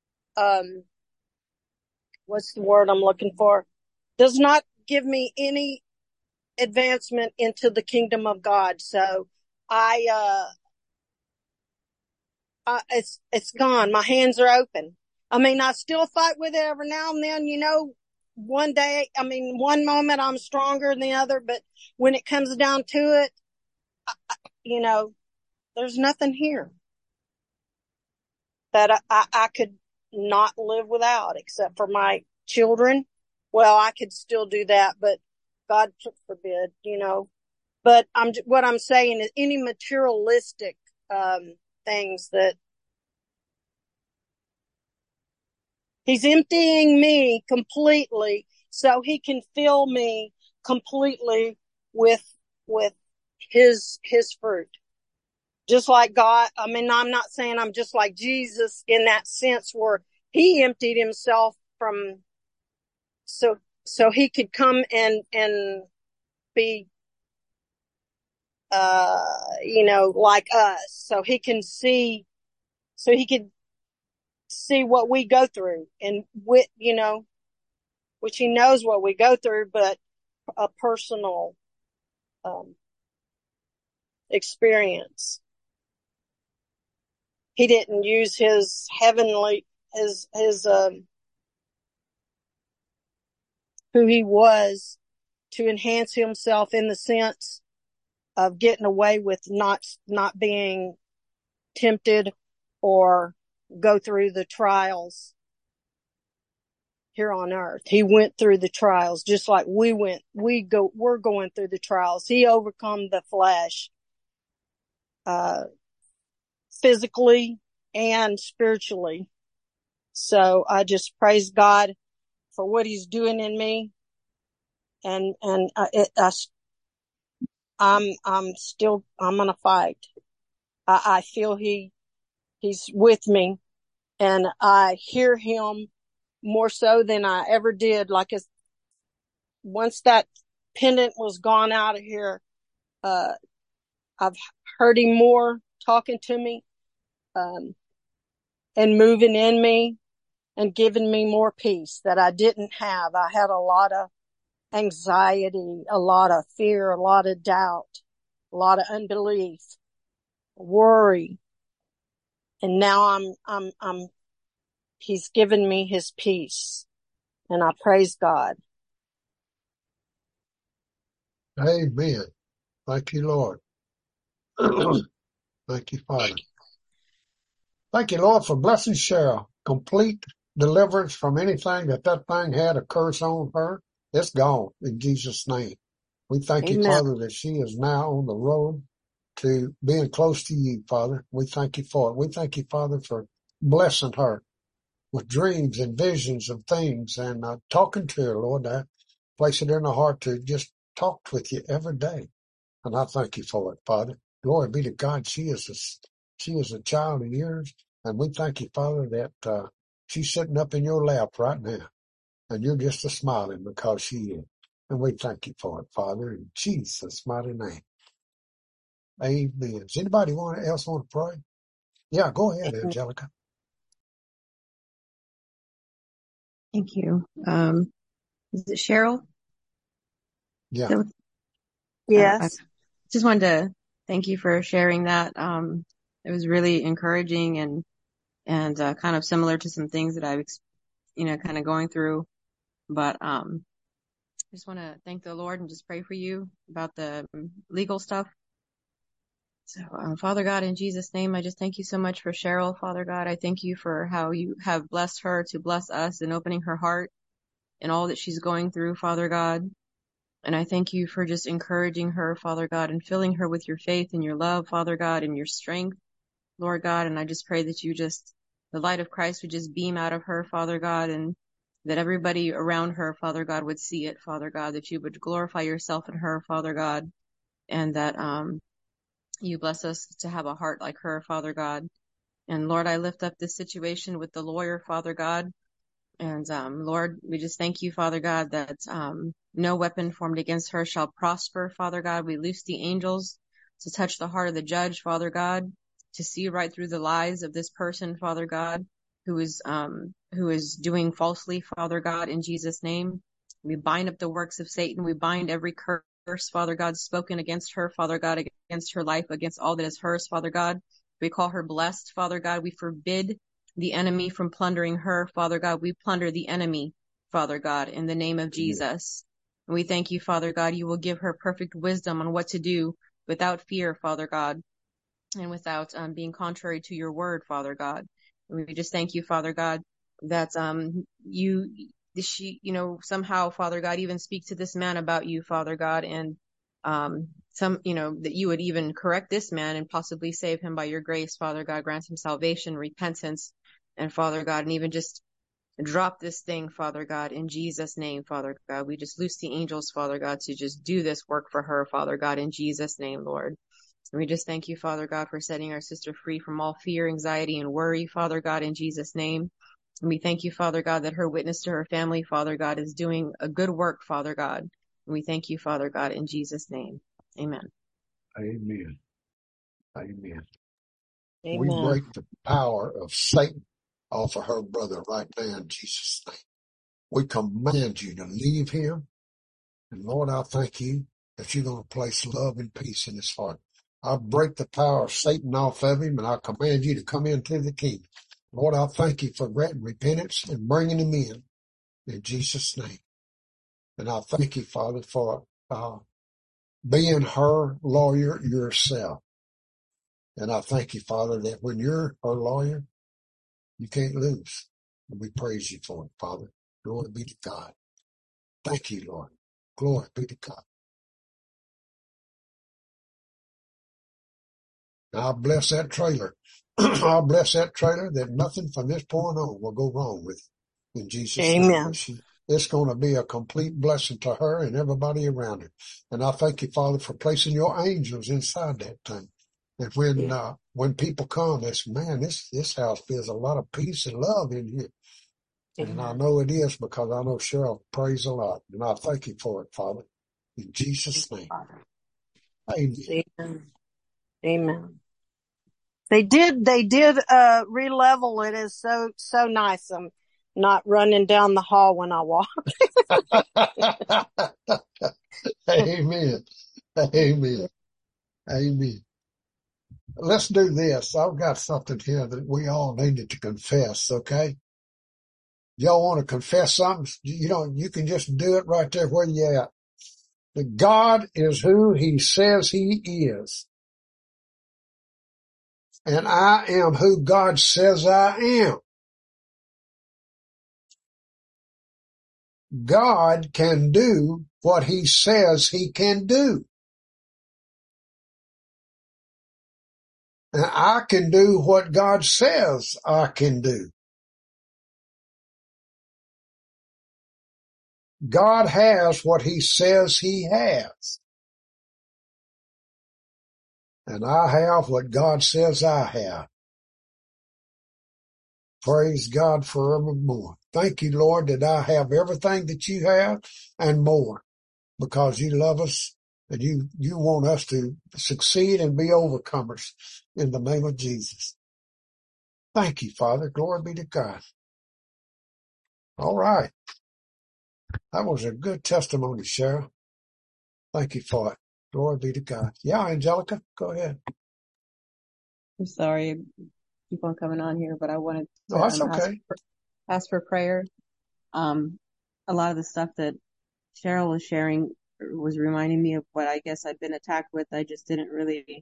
what's the word I'm looking for? Does not give me any advancement into the kingdom of God. So it's gone. My hands are open. I mean, I still fight with it every now and then, one day, one moment I'm stronger than the other, but when it comes down to it, there's nothing here that I could not live without, except for my children. Well, I could still do that, but God forbid, but what I'm saying is any materialistic, things that He's emptying me completely so He can fill me completely with his fruit. Just like God, I'm not saying I'm just like Jesus in that sense where He emptied Himself from, so He could come and be, like us, so He could see what we go through, and which He knows what we go through, but a personal, experience. He didn't use His heavenly, who He was to enhance Himself in the sense of getting away with not being tempted or go through the trials here on earth. He went through the trials just like we're going through the trials. He overcome the flesh, physically and spiritually. So I just praise God for what He's doing in me. And I'm gonna fight. I feel He's with me, and I hear Him more so than I ever did. Like once that pendant was gone out of here, I've heard Him more talking to me, and moving in me and giving me more peace that I didn't have. I had a lot of anxiety, a lot of fear, a lot of doubt, a lot of unbelief, worry. And now He's given me His peace, and I praise God. Amen. Thank you, Lord. Thank you, Father. Thank you, Lord, for blessing Cheryl. Complete deliverance from anything that thing had a curse on her. It's gone in Jesus' name. We thank you, Amen. Father, that she is now on the road to being close to you, Father. We thank you for it. We thank you, Father, for blessing her with dreams and visions of things and talking to her, Lord. I place it in her heart to just talk with you every day. And I thank you for it, Father. Glory be to God. She is a child of yours. And we thank you, Father, that she's sitting up in your lap right now. And you're just a smiling because she is. And we thank you for it, Father, in Jesus' mighty name. Amen. Does anybody else want to pray? Yeah, go ahead, Angelica. Thank you. Is it Cheryl? Yeah. Yes. I just wanted to thank you for sharing that. It was really encouraging and kind of similar to some things that I've, kind of going through. But, I just want to thank the Lord and just pray for you about the legal stuff. So, Father God, in Jesus' name, I just thank you so much for Cheryl, Father God. I thank you for how you have blessed her to bless us and opening her heart and all that she's going through, Father God. And I thank you for just encouraging her, Father God, and filling her with your faith and your love, Father God, and your strength, Lord God. And I just pray that the light of Christ would just beam out of her, Father God, and that everybody around her, Father God, would see it, Father God, that you would glorify yourself in her, Father God, and that, you bless us to have a heart like her, Father God. And Lord, I lift up this situation with the lawyer, Father God. And, Lord, we just thank you, Father God, that, no weapon formed against her shall prosper, Father God. We loose the angels to touch the heart of the judge, Father God, to see right through the lies of this person, Father God, who is doing falsely, Father God, in Jesus' name. We bind up the works of Satan. We bind every curse, Father God, spoken against her, Father God, against her life, against all that is hers, Father God. We call her blessed, Father God. We forbid the enemy from plundering her, Father God. We plunder the enemy, Father God, in the name of Jesus. And we thank you, Father God, you will give her perfect wisdom on what to do without fear, Father God, and without being contrary to your word, Father God. And we just thank you, Father God, that she, somehow, Father God, even speak to this man about you, Father God, and that you would even correct this man and possibly save him by your grace, Father God, grant him salvation, repentance, and Father God, and even just drop this thing, Father God, in Jesus' name, Father God. We just loose the angels, Father God, to just do this work for her, Father God, in Jesus' name, Lord. And we just thank you, Father God, for setting our sister free from all fear, anxiety, and worry, Father God, in Jesus' name. And we thank you, Father God, that her witness to her family, Father God, is doing a good work, Father God. And we thank you, Father God, in Jesus' name. Amen. Amen. Amen. We Amen. break the power of Satan off of her brother right now in Jesus' name. We command you to leave him. And Lord, I thank you that you're going to place love and peace in his heart. I break the power of Satan off of him, and I command you to come into the kingdom. Lord, I thank you for granting repentance and bringing him in Jesus' name. And I thank you, Father, for being her lawyer yourself. And I thank you, Father, that when you're her lawyer, you can't lose. And we praise you for it, Father. Glory be to God. Thank you, Lord. Glory be to God. I bless that trailer. I bless that trailer that nothing from this point on will go wrong with it. In Jesus' name. Amen. It's going to be a complete blessing to her and everybody around her. And I thank you, Father, for placing your angels inside that thing. And when people come, they say, man, this house feels a lot of peace and love in here. And I know it is because I know Cheryl prays a lot. And I thank you for it, Father. In Jesus' name. Amen. Amen. Amen. They did re-level it. Is so nice. I'm not running down the hall when I walk. Amen. Amen. Amen. Let's do this. I've got something here that we all needed to confess, okay? Y'all want to confess something? You can just do it right there where you're at. That God is who he says he is. And I am who God says I am. God can do what he says he can do. And I can do what God says I can do. God has what he says he has. And I have what God says I have. Praise God forevermore. Thank you, Lord, that I have everything that you have and more, because you love us and you want us to succeed and be overcomers in the name of Jesus. Thank you, Father. Glory be to God. All right. That was a good testimony, Cheryl. Thank you for it. Glory be to God. Yeah, Angelica, go ahead. I'm sorry, I keep on coming on here, but I wanted No, to that's okay. ask for prayer. A lot of the stuff that Cheryl was sharing was reminding me of what I guess I've been attacked with. I just didn't really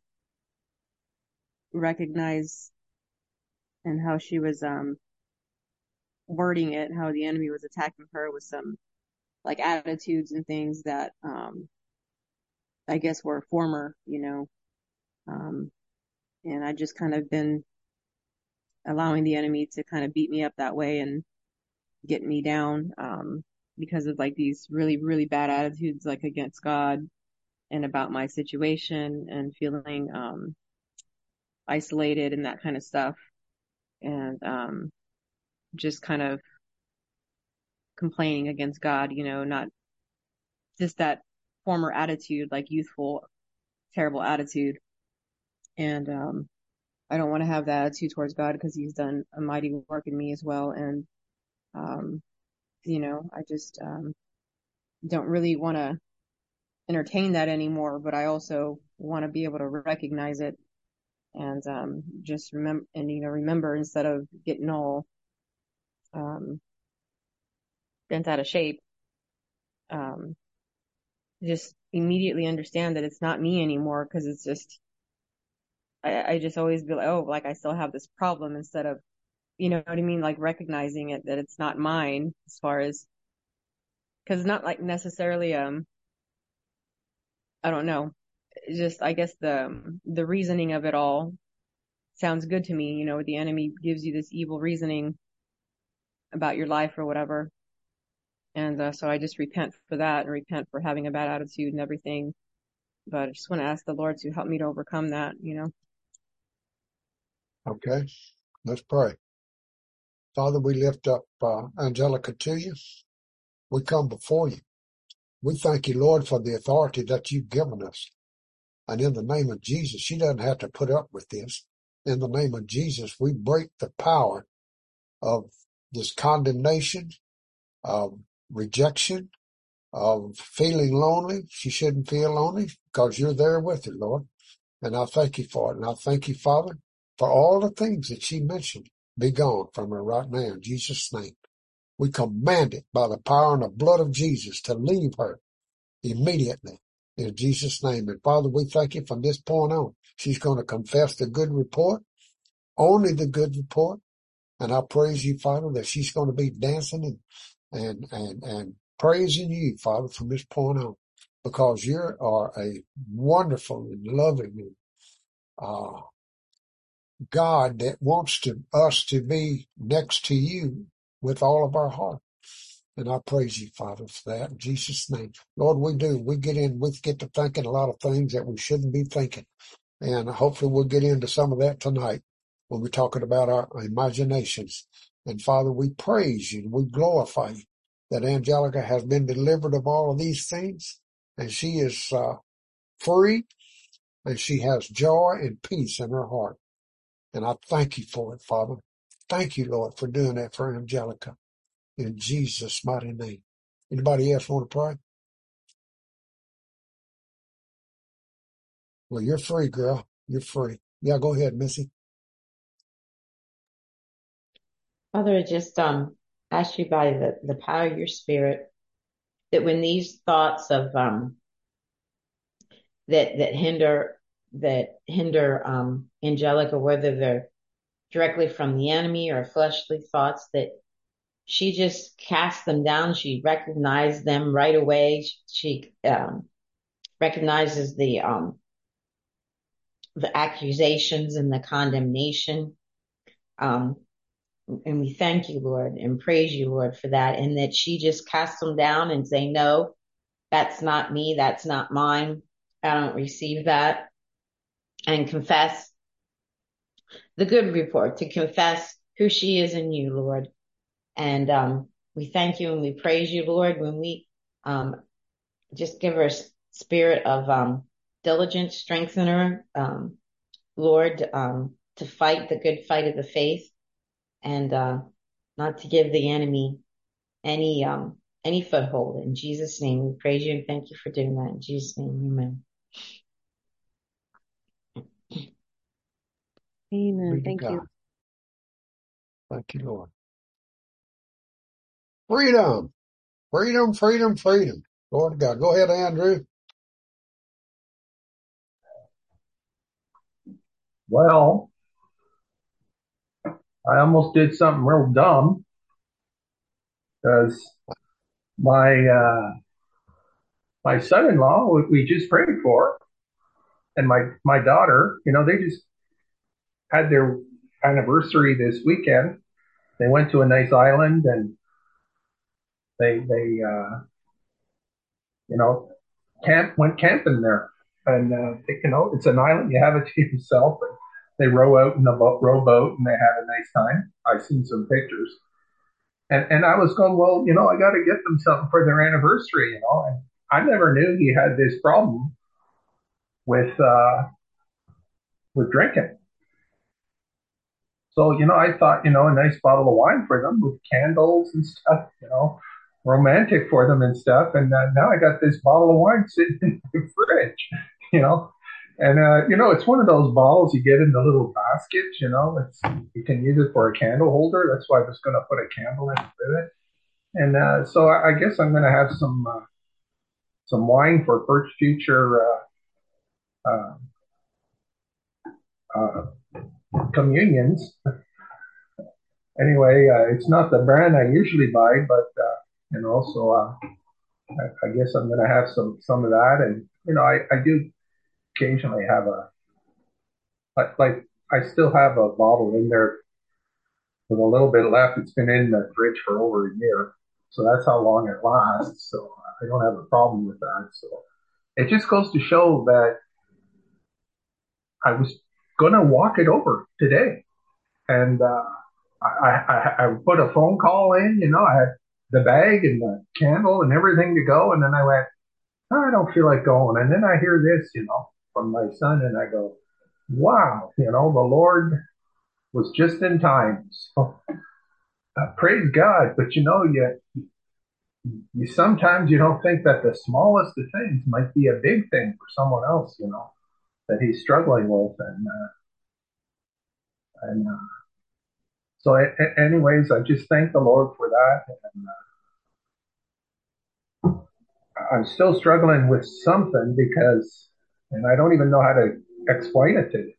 recognize, and how she was wording it, how the enemy was attacking her with some like attitudes and things that I guess were former, and I just kind of been allowing the enemy to kind of beat me up that way and get me down because of like these really, really bad attitudes like against God and about my situation and feeling isolated and that kind of stuff, and just kind of complaining against God, not just that former attitude, like youthful, terrible attitude. And I don't want to have that attitude towards God, because he's done a mighty work in me as well. And I just don't really want to entertain that anymore, but I also want to be able to recognize it and just remember instead of getting all bent out of shape, just immediately understand that it's not me anymore, because it's just I just always be like, oh, like I still have this problem, instead of, you know what I mean, like recognizing it, that it's not mine, as far as, because it's not like necessarily I don't know, just I guess the reasoning of it all sounds good to me. The enemy gives you this evil reasoning about your life or whatever. And so I just repent for that, and repent for having a bad attitude and everything. But I just want to ask the Lord to help me to overcome that, Okay, let's pray. Father, we lift up Angelica to you. We come before you. We thank you, Lord, for the authority that you've given us. And in the name of Jesus, she doesn't have to put up with this. In the name of Jesus, we break the power of this condemnation, of rejection, of feeling lonely. She shouldn't feel lonely, because you're there with her, Lord. And I thank you for it. And I thank you, Father, for all the things that she mentioned be gone from her right now in Jesus' name. We command it by the power and the blood of Jesus to leave her immediately in Jesus' name. And Father, we thank you from this point on. She's going to confess the good report, only the good report. And I praise you, Father, that she's going to be dancing and praising you, Father, from this point on, because you are a wonderful and loving God that wants us to be next to you with all of our heart. And I praise you, Father, for that in Jesus' name. Lord, we do. We get to thinking a lot of things that we shouldn't be thinking. And hopefully we'll get into some of that tonight when we're talking about our imaginations. And Father, we praise you and we glorify you that Angelica has been delivered of all of these things, and she is free, and she has joy and peace in her heart. And I thank you for it, Father. Thank you, Lord, for doing that for Angelica. In Jesus' mighty name. Anybody else want to pray? Well, you're free, girl. You're free. Yeah, go ahead, Missy. Father, I just ask you by the power of your Spirit, that when these thoughts of that hinder Angelica, whether they're directly from the enemy or fleshly thoughts, that she just casts them down. She recognizes them right away. She recognizes the accusations and the condemnation. And we thank you, Lord, and praise you, Lord, for that. And that she just casts them down and say, no, that's not me. That's not mine. I don't receive that. And confess the good report, to confess who she is in you, Lord. And we thank you and we praise you, Lord, when we just give her a spirit of diligence, strengthen her, Lord, to fight the good fight of the faith, and not to give the enemy any foothold. In Jesus' name, we praise you and thank you for doing that. In Jesus' name, amen. Amen. Thank you. Thank you, Lord. Freedom, freedom, freedom, freedom. Lord God. Go ahead, Andrew. Well, I almost did something real dumb, because my son-in-law, we just prayed for, and my daughter, they just had their anniversary this weekend. They went to a nice island, and they went camping there. And it's an island, you have it to yourself. And they row out in the rowboat, and they have a nice time. I've seen some pictures. And I was going, well, I got to get them something for their anniversary, I never knew he had this problem with drinking. So, I thought, a nice bottle of wine for them with candles and stuff, romantic for them and stuff. And now I got this bottle of wine sitting in the fridge, you know. And, it's one of those bottles you get in the little baskets, you can use it for a candle holder. That's why I was going to put a candle in with it. And so I guess I'm going to have some wine for future uh, uh, communions. Anyway, it's not the brand I usually buy, but so I guess I'm going to have some of that, and I do occasionally have like I still have a bottle in there with a little bit left. It's been in the fridge for over a year, so that's how long it lasts. So I don't have a problem with that. So it just goes to show that I was going to walk it over today, and I put a phone call in. I had the bag and the candle and everything to go, and then I went, "Oh, I don't feel like going." And then I hear this, from my son, and I go, wow, the Lord was just in time. So praise God. But you sometimes you don't think that the smallest of things might be a big thing for someone else, that he's struggling with. And so anyways, I just thank the Lord for that. And I'm still struggling with something and I don't even know how to explain it to you.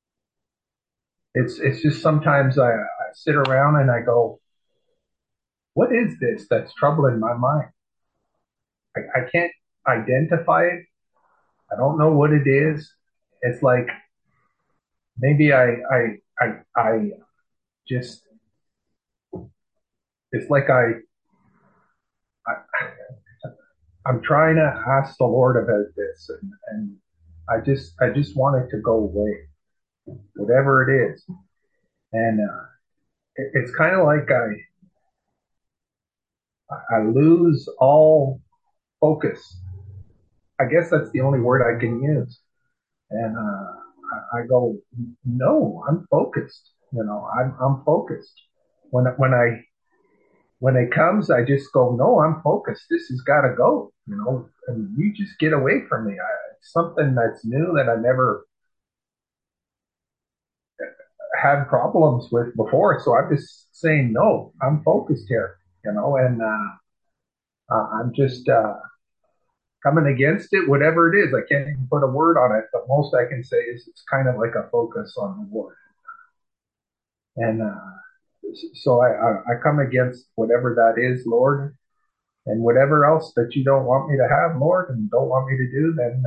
It's just sometimes I sit around and I go, what is this that's troubling my mind? I can't identify it. I don't know what it is. It's like maybe I just, it's like I I'm trying to ask the Lord about this, and I just want it to go away, whatever it is. And it's kind of like I lose all focus. I guess that's the only word I can use. And I go, no, I'm focused. I'm focused. When it comes, I just go, no, I'm focused. This has got to go. And you just get away from me. It's something that's new that I never had problems with before. So I'm just saying, no, I'm focused here. And I'm just coming against it, whatever it is. I can't even put a word on it, but most I can say is it's kind of like a focus on the Lord. And so I come against whatever that is, Lord, and whatever else that you don't want me to have, Lord, and don't want me to do, then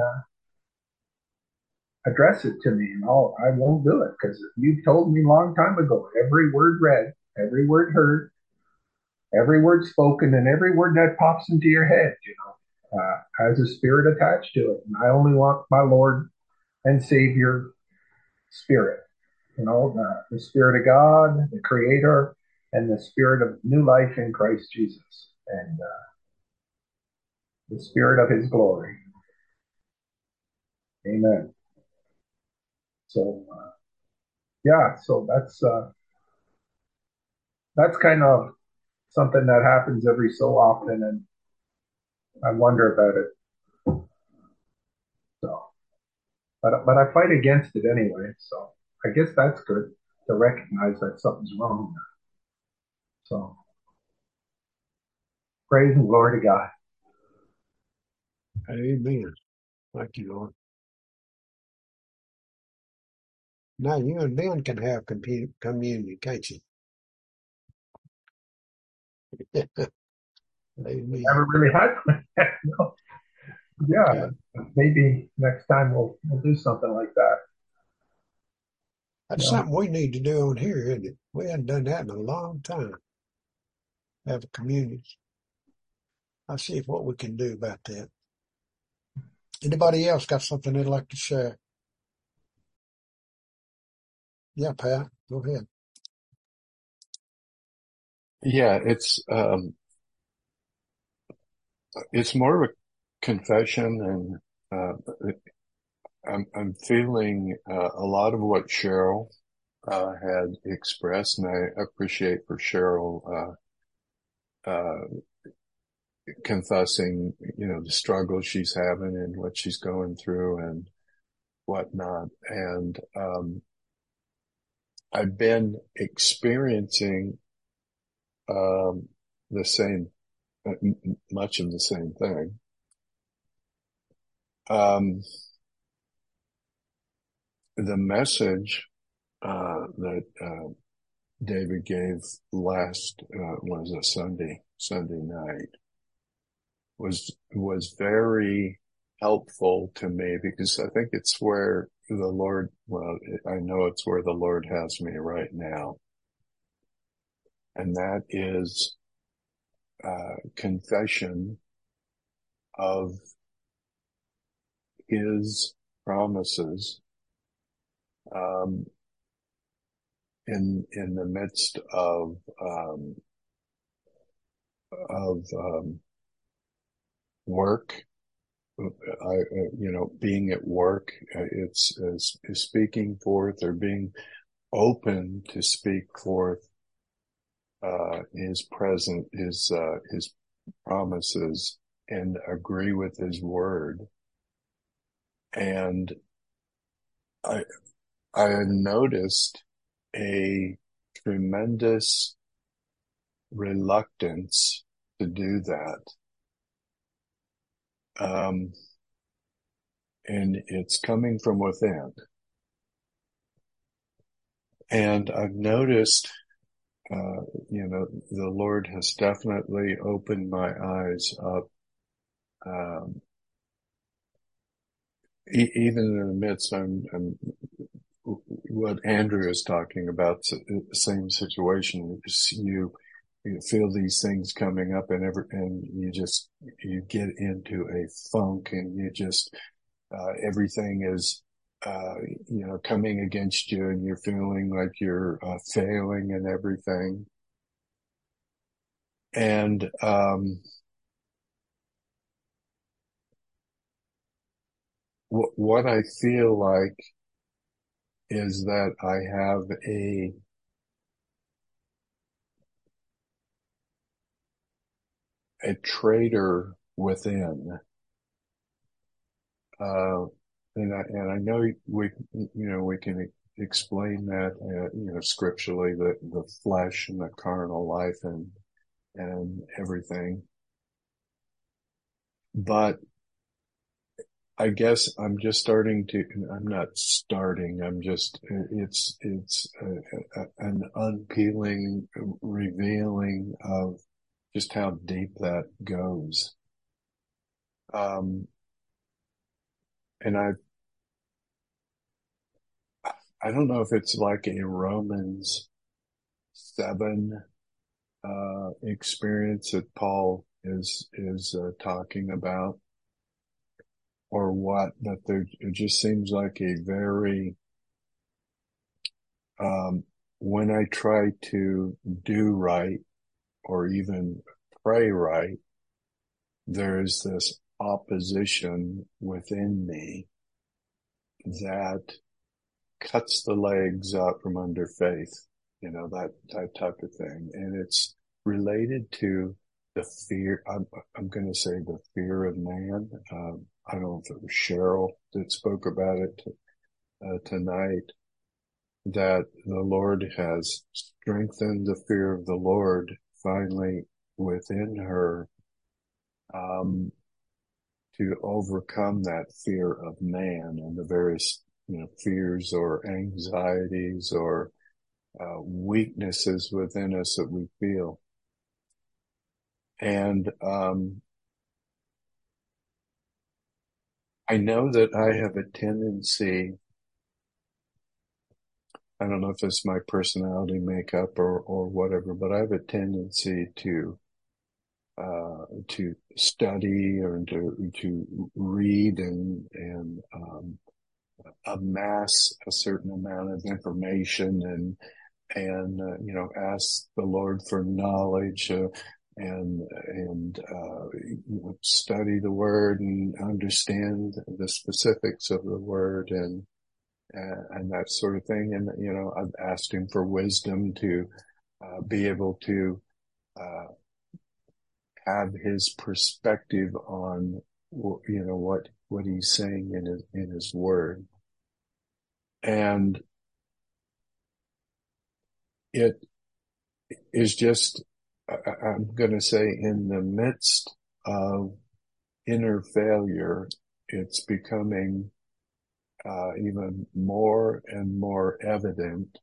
address it to me, and I won't do it, because you told me a long time ago, every word read, every word heard, every word spoken, and every word that pops into your head, has a spirit attached to it. And I only want my Lord and Savior spirit, the Spirit of God, the Creator, and the Spirit of new life in Christ Jesus, and the Spirit of His glory. Amen. So, so that's kind of something that happens every so often, and I wonder about it. So, but I fight against it anyway. So I guess that's good to recognize that something's wrong. So praise and glory to God. Amen. Thank you, Lord. Now you and Ben can have communion, can't you? Amen. Never really had one. No. Yeah, maybe next time we'll do something like that. That's something we need to do on here, isn't it? We hadn't done that in a long time. Have a communion. I'll see what we can do about that. Anybody else got something they'd like to share? Yeah, Pat, go ahead. Yeah, it's more of a confession, and I'm feeling a lot of what Cheryl had expressed, and I appreciate for Cheryl confessing, the struggle she's having and what she's going through and whatnot. And I've been experiencing the same, much of the same thing. The message that David gave last was a Sunday night was very helpful to me, because I think it's where the Lord, I know it's where the Lord has me right now. And that is confession of his promises in the midst of work. Being at work, it's speaking forth, or being open to speak forth his promises and agree with his word. And I noticed a tremendous reluctance to do that. And it's coming from within. And I've noticed, the Lord has definitely opened my eyes up, even in the midst, what Andrew is talking about, the same situation. You feel these things coming up, and you get into a funk, and you just, everything is, coming against you, and you're feeling like you're failing and everything. And what I feel like is that I have a traitor within, and I know we can explain that, scripturally, the flesh and the carnal life and everything. But I guess I'm just starting to, I'm not starting, it's an unpeeling, revealing of just how deep that goes. And I don't know if it's like a Romans 7 experience that Paul is talking about, or what, but it just seems like a very, when I try to do right or even pray right, there's this opposition within me that cuts the legs out from under faith, that type of thing. And it's related to the fear, I'm going to say the fear of man. I don't know if it was Cheryl that spoke about it tonight, that the Lord has strengthened the fear of the Lord finally within her, to overcome that fear of man and the various, fears or anxieties or weaknesses within us that we feel. And I know that I have a tendency, I don't know if it's my personality makeup or whatever, but I have a tendency to study or to read and amass a certain amount of information and ask the Lord for knowledge, and study the word and understand the specifics of the word and that sort of thing. And, I've asked him for wisdom to be able to have his perspective on, what he's saying in his word. And it is just, I'm going to say, in the midst of inner failure, it's becoming even more and more evident,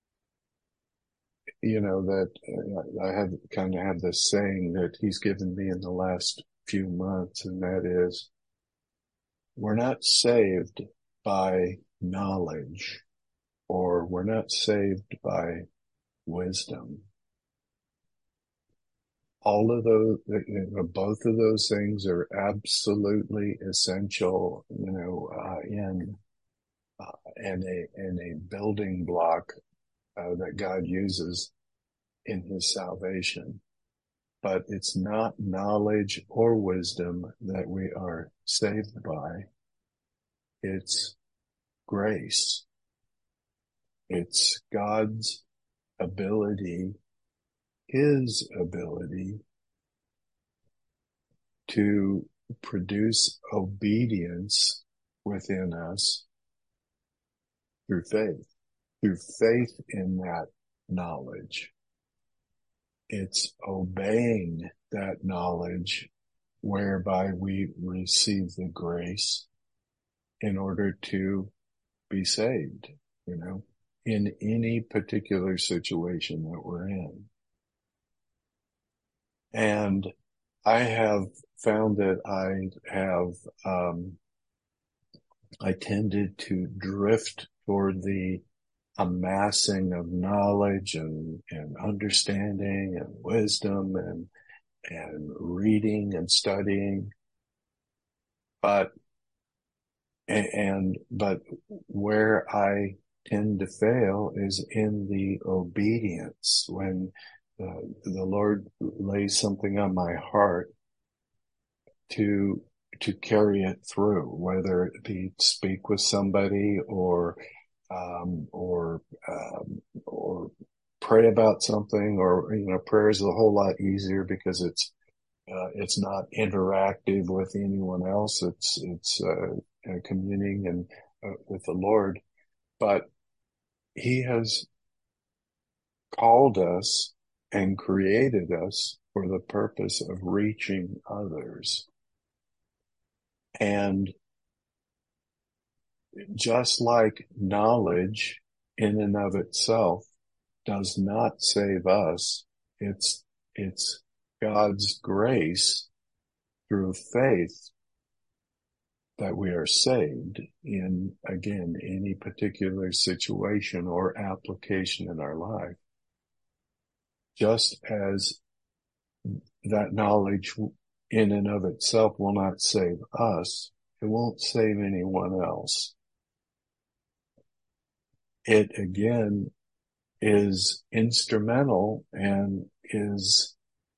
that I have this saying that he's given me in the last few months, and that is, we're not saved by knowledge, or we're not saved by wisdom. All of those, both of those things are absolutely essential, in a building block that God uses in his salvation. But it's not knowledge or wisdom that we are saved by. It's grace. It's God's ability, his ability to produce obedience within us through faith in that knowledge. It's obeying that knowledge whereby we receive the grace in order to be saved, in any particular situation that we're in. And I have found that I tended to drift toward the amassing of knowledge and understanding and wisdom and reading and studying. But where I tend to fail is in the obedience. When the Lord lays something on my heart to carry it through, whether it be speak with somebody or pray about something, or, prayer is a whole lot easier because it's not interactive with anyone else. It's communing and with the Lord. But he has called us and created us for the purpose of reaching others. And just like knowledge in and of itself does not save us, it's God's grace through faith that we are saved in, again, any particular situation or application in our life. Just as that knowledge in and of itself will not save us, it won't save anyone else. It again is instrumental and is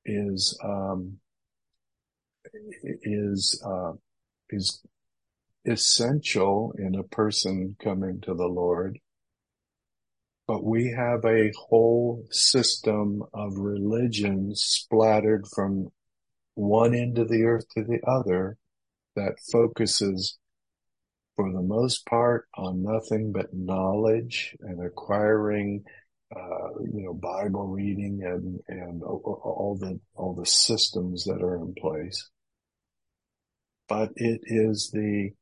essential in a person coming to the Lord. But we have a whole system of religion splattered from one end of the earth to the other that focuses, for the most part, on nothing but knowledge and acquiring, Bible reading and all the systems that are in place. But it is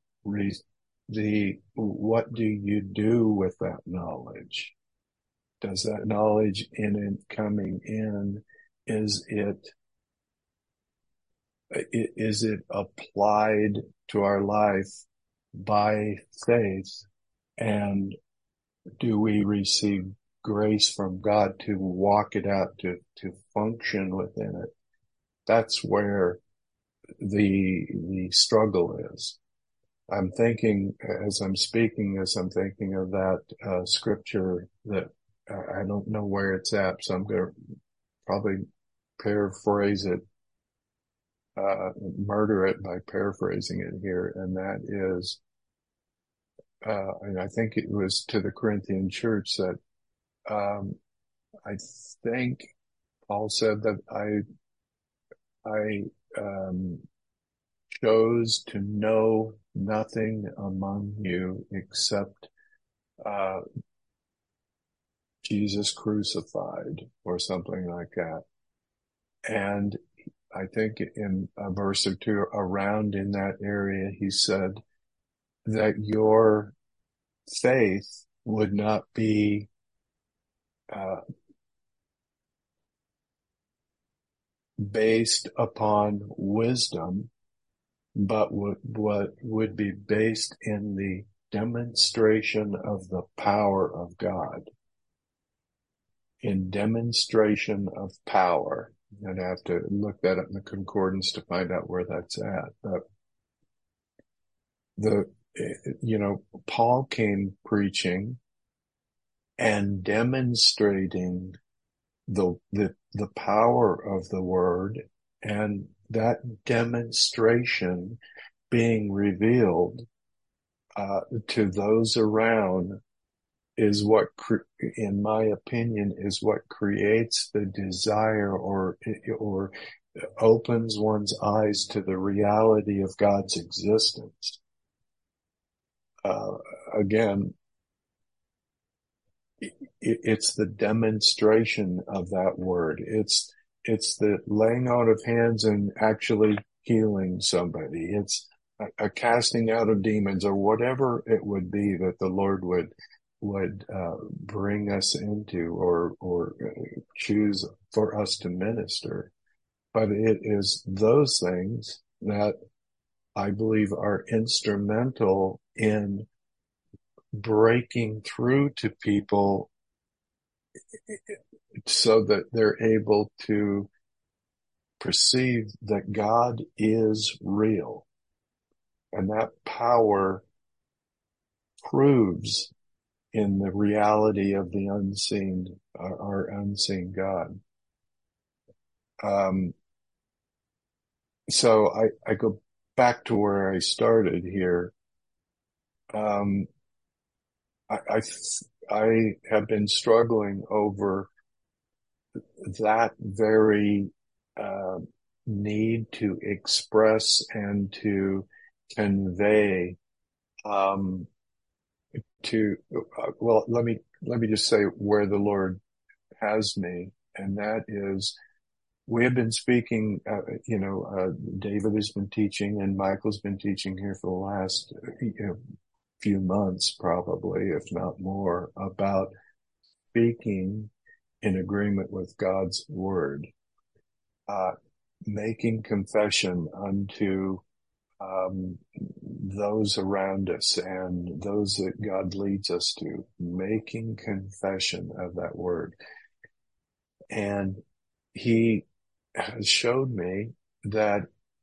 what do you do with that knowledge? Does that knowledge in and coming in, is it applied to our life by faith? And do we receive grace from God to walk it out, to function within it? That's where the struggle is. I'm thinking, as I'm speaking this, I'm thinking of that scripture that I don't know where it's at, so I'm going to probably paraphrase it, murder it by paraphrasing it here. And that is, and I think it was to the Corinthian church that, I think Paul said that I chose to know nothing among you except Jesus crucified, or something like that. And I think in a verse or two around in that area, he said that your faith would not be based upon wisdom, but what would be based in the demonstration of the power of God. In demonstration of power. I'd have to look that up in the concordance to find out where that's at. But Paul came preaching and demonstrating the power of the word, and that demonstration being revealed to those around is what, in my opinion, is what creates the desire or opens one's eyes to the reality of God's existence. Again, it's the demonstration of that word. It's the laying out of hands and actually healing somebody. It's a casting out of demons, or whatever it would be that the Lord would bring us into or choose for us to minister. But it is those things that I believe are instrumental in breaking through to people so that they're able to perceive that God is real. And that power proves in the reality of the unseen, our unseen God. So I go back to where I started here. I have been struggling over that very need to express and to convey well, let me just say where the Lord has me, and that is, we have been speaking, David has been teaching and Michael's been teaching here for the last few months, probably, if not more, about speaking in agreement with God's word, making confession unto those around us and those that God leads us to, making confession of that word. And he has showed me that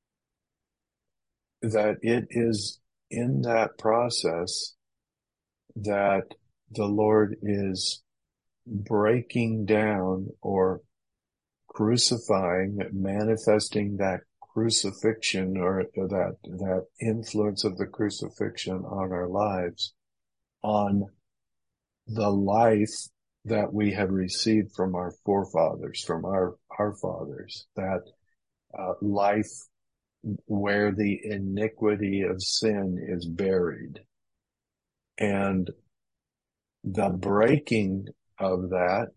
it is in that process that the Lord is breaking down or crucifying, manifesting that crucifixion, or that influence of the crucifixion on our lives, on the life that we have received from our forefathers, from our fathers, that life where the iniquity of sin is buried. And the breaking of that,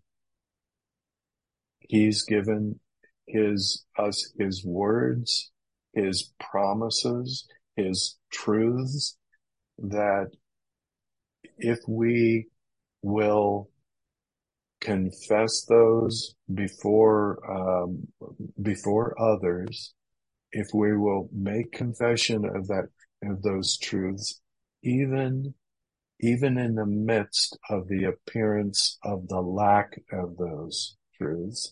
he's given us his words, his promises, his truths, that if we will confess those before others, if we will make confession of those truths, even in the midst of the appearance of the lack of those truths,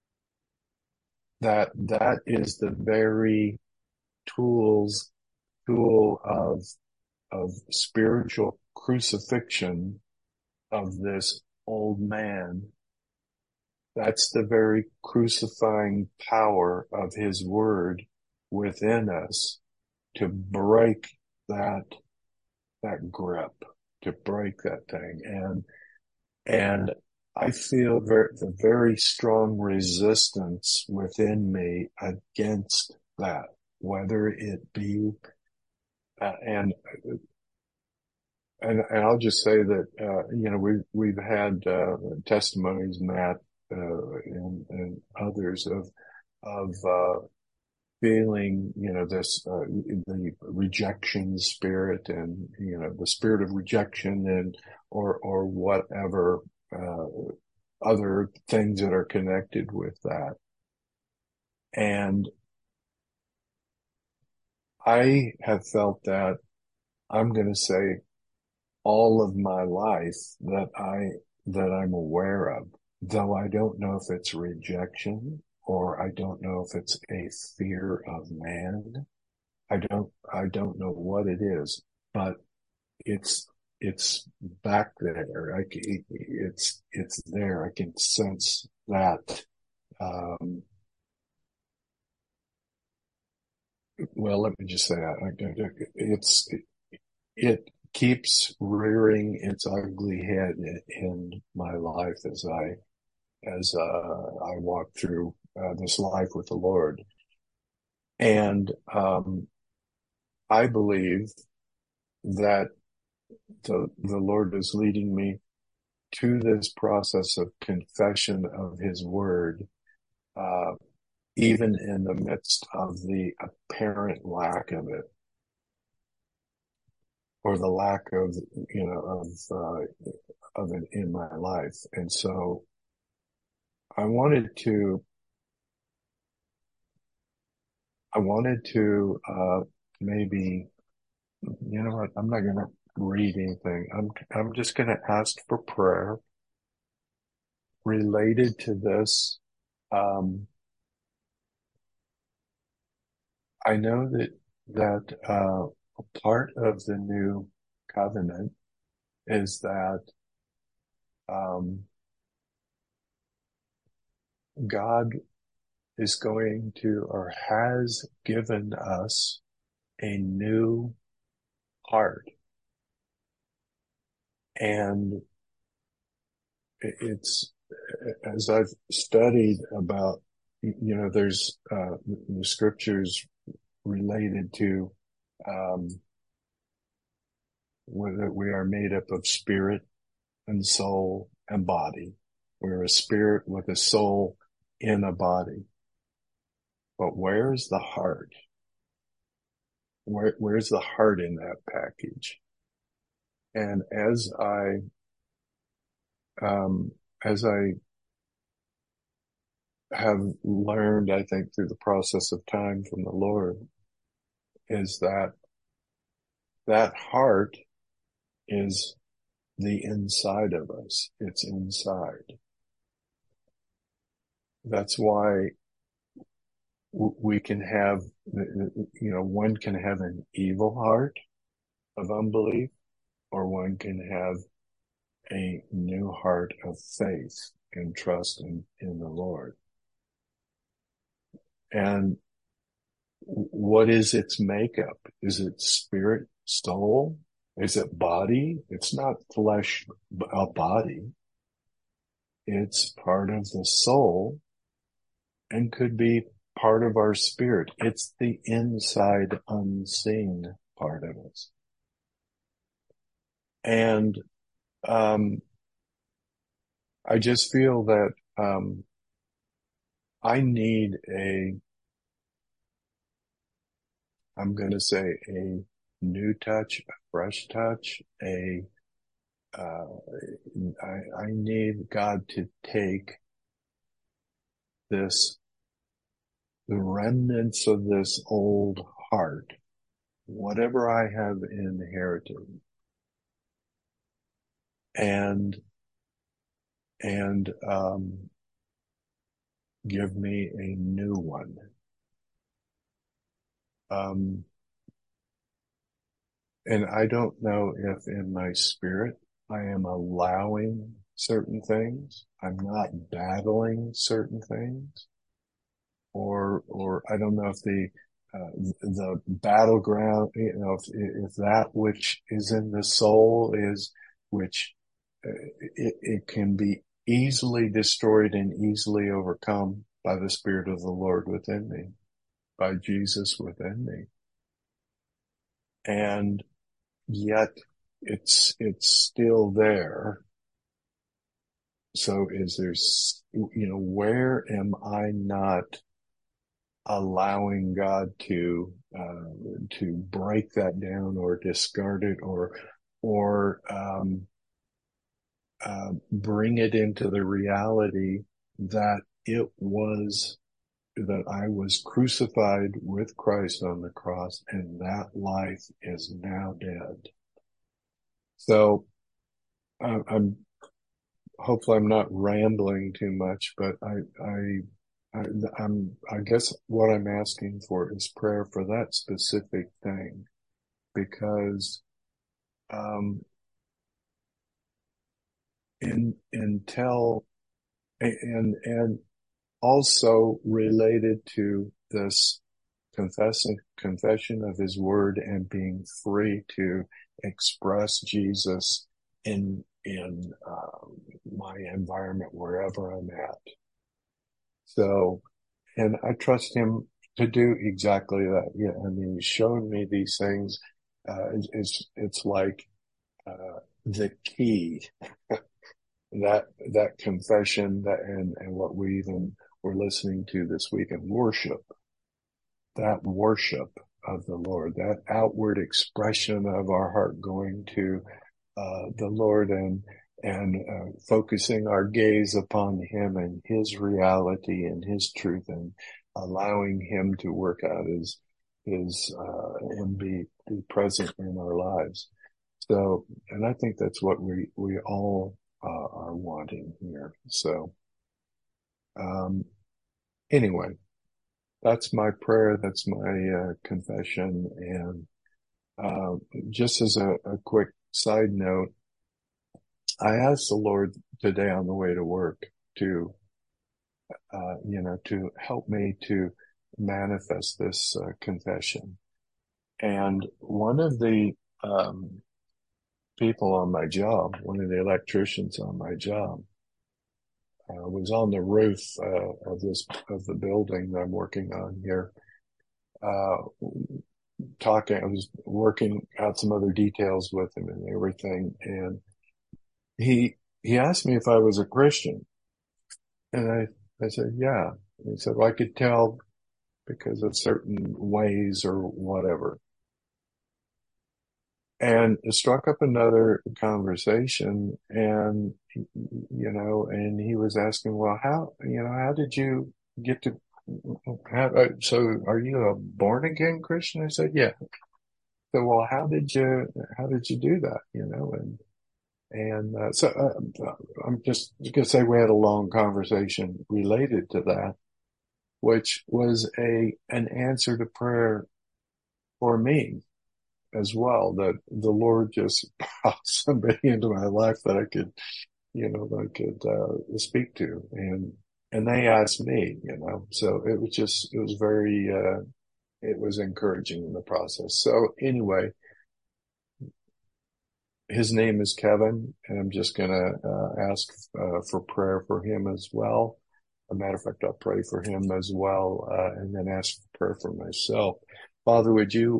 that is the very tool of spiritual crucifixion of this old man, That's the very crucifying power of his word within us to break that grip, to break that thing. And I feel the very strong resistance within me against that, whether it be, and I'll just say that, we've had, testimonies, Matt, and others of, feeling, the rejection spirit and, the spirit of rejection or whatever, other things that are connected with that. And I have felt that, I'm going to say, all of my life that I'm aware of, though I don't know if it's rejection or I don't know if it's a fear of man. I don't know what it is, but it's back there. It's there. I can sense that. Well, let me just say that it keeps rearing its ugly head in my life as I walk through this life with the Lord. And I believe that the Lord is leading me to this process of confession of his word, even in the midst of the apparent lack of it, or the lack of it in my life. And so I wanted to maybe, you know what, I'm not going to read anything. I'm just going to ask for prayer related to this. I know that a part of the new covenant is that God is going to, or has given us, a new heart. And it's, as I've studied about, there's the scriptures related to whether we are made up of spirit and soul and body. We're a spirit with a soul in a body. But where's the heart? Where's the heart in that package? And as I have learned, I think, through the process of time from the Lord, is that heart is the inside of us. It's inside. That's why we can have, one can have an evil heart of unbelief, or one can have a new heart of faith and trust in the Lord. And what is its makeup? Is it spirit, soul? Is it body? It's not flesh, a body. It's part of the soul and could be part of our spirit. It's the inside unseen part of us. And I just feel that I need I'm going to say a new touch, a fresh touch, I need God to take the remnants of this old heart, whatever I have inherited, and give me a new one. And I don't know if in my spirit I am allowing certain things. I'm not battling certain things. Or I don't know if the battleground, if that which is in the soul is, which it can be easily destroyed and easily overcome by the Spirit of the Lord within me, by Jesus within me. And yet it's still there. So is there, where am I not allowing God to break that down or discard it or bring it into the reality that that I was crucified with Christ on the cross and that life is now dead. So I'm hopefully I'm not rambling too much, but I guess what I'm asking for is prayer for that specific thing, because, and also related to this confession of his word and being free to express Jesus in my environment, wherever I'm at. So, and I trust him to do exactly that. Yeah. I mean, he's shown me these things. It's like, the key, that confession and what we even were listening to this week in worship, that worship of the Lord, that outward expression of our heart going to, the Lord and focusing our gaze upon him and his reality and his truth and allowing him to work out his and be present in our lives. So, and I think that's what we all are wanting here. So, anyway, that's my prayer. That's my confession. And just as a quick side note, I asked the Lord today on the way to work to help me to manifest this confession. And one of the people on my job, one of the electricians on my job, was on the roof of the building that I'm working on here, talking. I was working out some other details with him and everything, and he asked me if I was a Christian, and I said yeah. And he said, well, I could tell because of certain ways or whatever. And it struck up another conversation, and and he was asking, well, how did you get to so are you a born again Christian? I said, yeah. So, well, how did you do that? So I'm just going to say we had a long conversation related to that, which was an answer to prayer for me as well, that the Lord just brought somebody into my life that I could speak to, and they asked me, so it was very, it was encouraging in the process. So anyway, his name is Kevin, and I'm just going to ask for prayer for him as well. As a matter of fact, I'll pray for him as well, and then ask for prayer for myself. Father, would you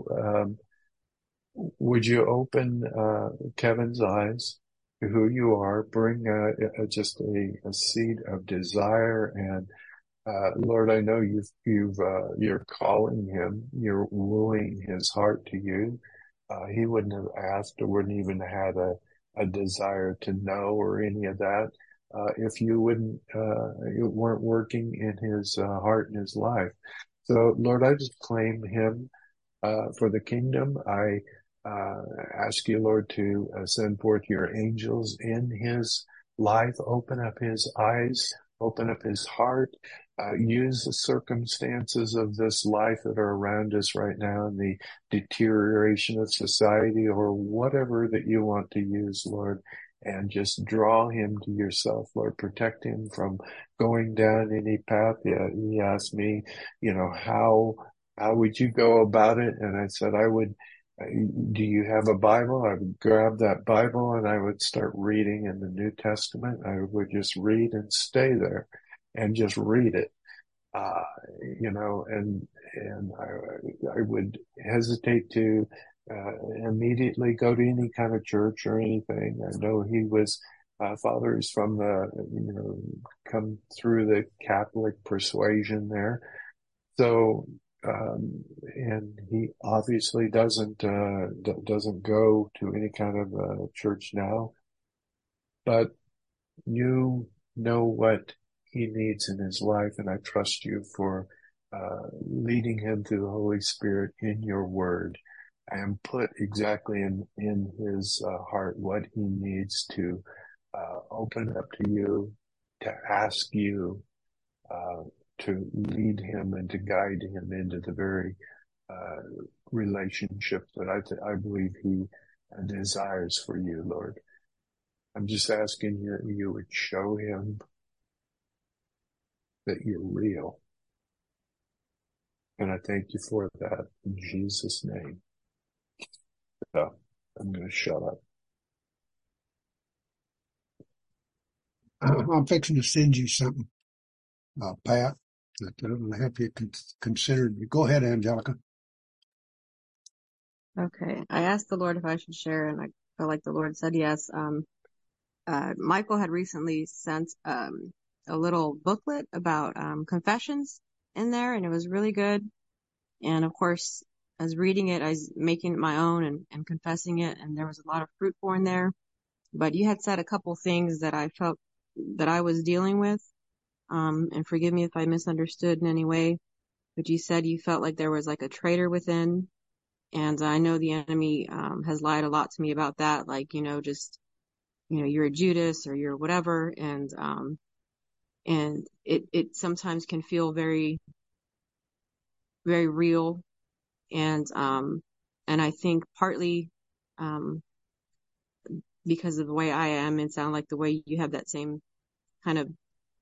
open Kevin's eyes to who you are, bring just a seed of desire, and Lord, I know you're calling him, you're wooing his heart to you. He wouldn't have asked or wouldn't even have had a desire to know or any of that if you weren't working in his heart and his life. So Lord, I just claim him for the kingdom. I ask you, Lord, to send forth your angels in his life, open up his eyes, open up his heart, use the circumstances of this life that are around us right now and the deterioration of society or whatever that you want to use, Lord, and just draw him to yourself, Lord. Protect him from going down any path. Yeah, he asked me, how would you go about it? And I said, do you have a Bible? I would grab that Bible and I would start reading in the New Testament. I would just read and stay there and just read it. And I would hesitate to immediately go to any kind of church or anything. I know he was, Father is from come through the Catholic persuasion there. So, and he obviously doesn't go to any kind of church now, but you know what he needs in his life, and I trust you for leading him through the Holy Spirit in your word, and put exactly in his heart what he needs to open up to you, to ask you to lead him and to guide him into the very relationship that I believe he desires for you, Lord. I'm just asking you would show him that you're real. And I thank you for that in Jesus' name. So I'm going to shut up. I'm fixing to send you something, Pat, that will help you consider. Go ahead, Angelica. Okay. I asked the Lord if I should share, and I felt like the Lord said yes. Michael had recently sent a little booklet about confessions in there, and it was really good. And of course, I was reading it, I was making it my own and confessing it, and there was a lot of fruit born there. But you had said a couple things that I felt that I was dealing with, and forgive me if I misunderstood in any way, but you said you felt like there was like a traitor within, and I know the enemy has lied a lot to me about that, like, you're a Judas or you're whatever, and it sometimes can feel very, very real, and I think partly because of the way I am, and sound like the way you have that same kind of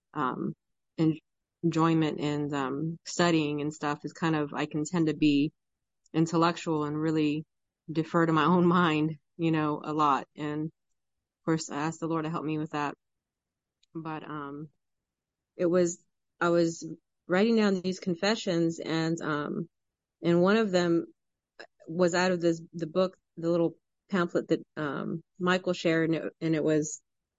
enjoyment and studying and stuff is kind of, I can tend to be intellectual and really defer to my own mind, a lot. And of course, I asked the Lord to help me with that. But I was writing down these confessions, and one of them was out of the book, the little pamphlet that Michael shared, and it was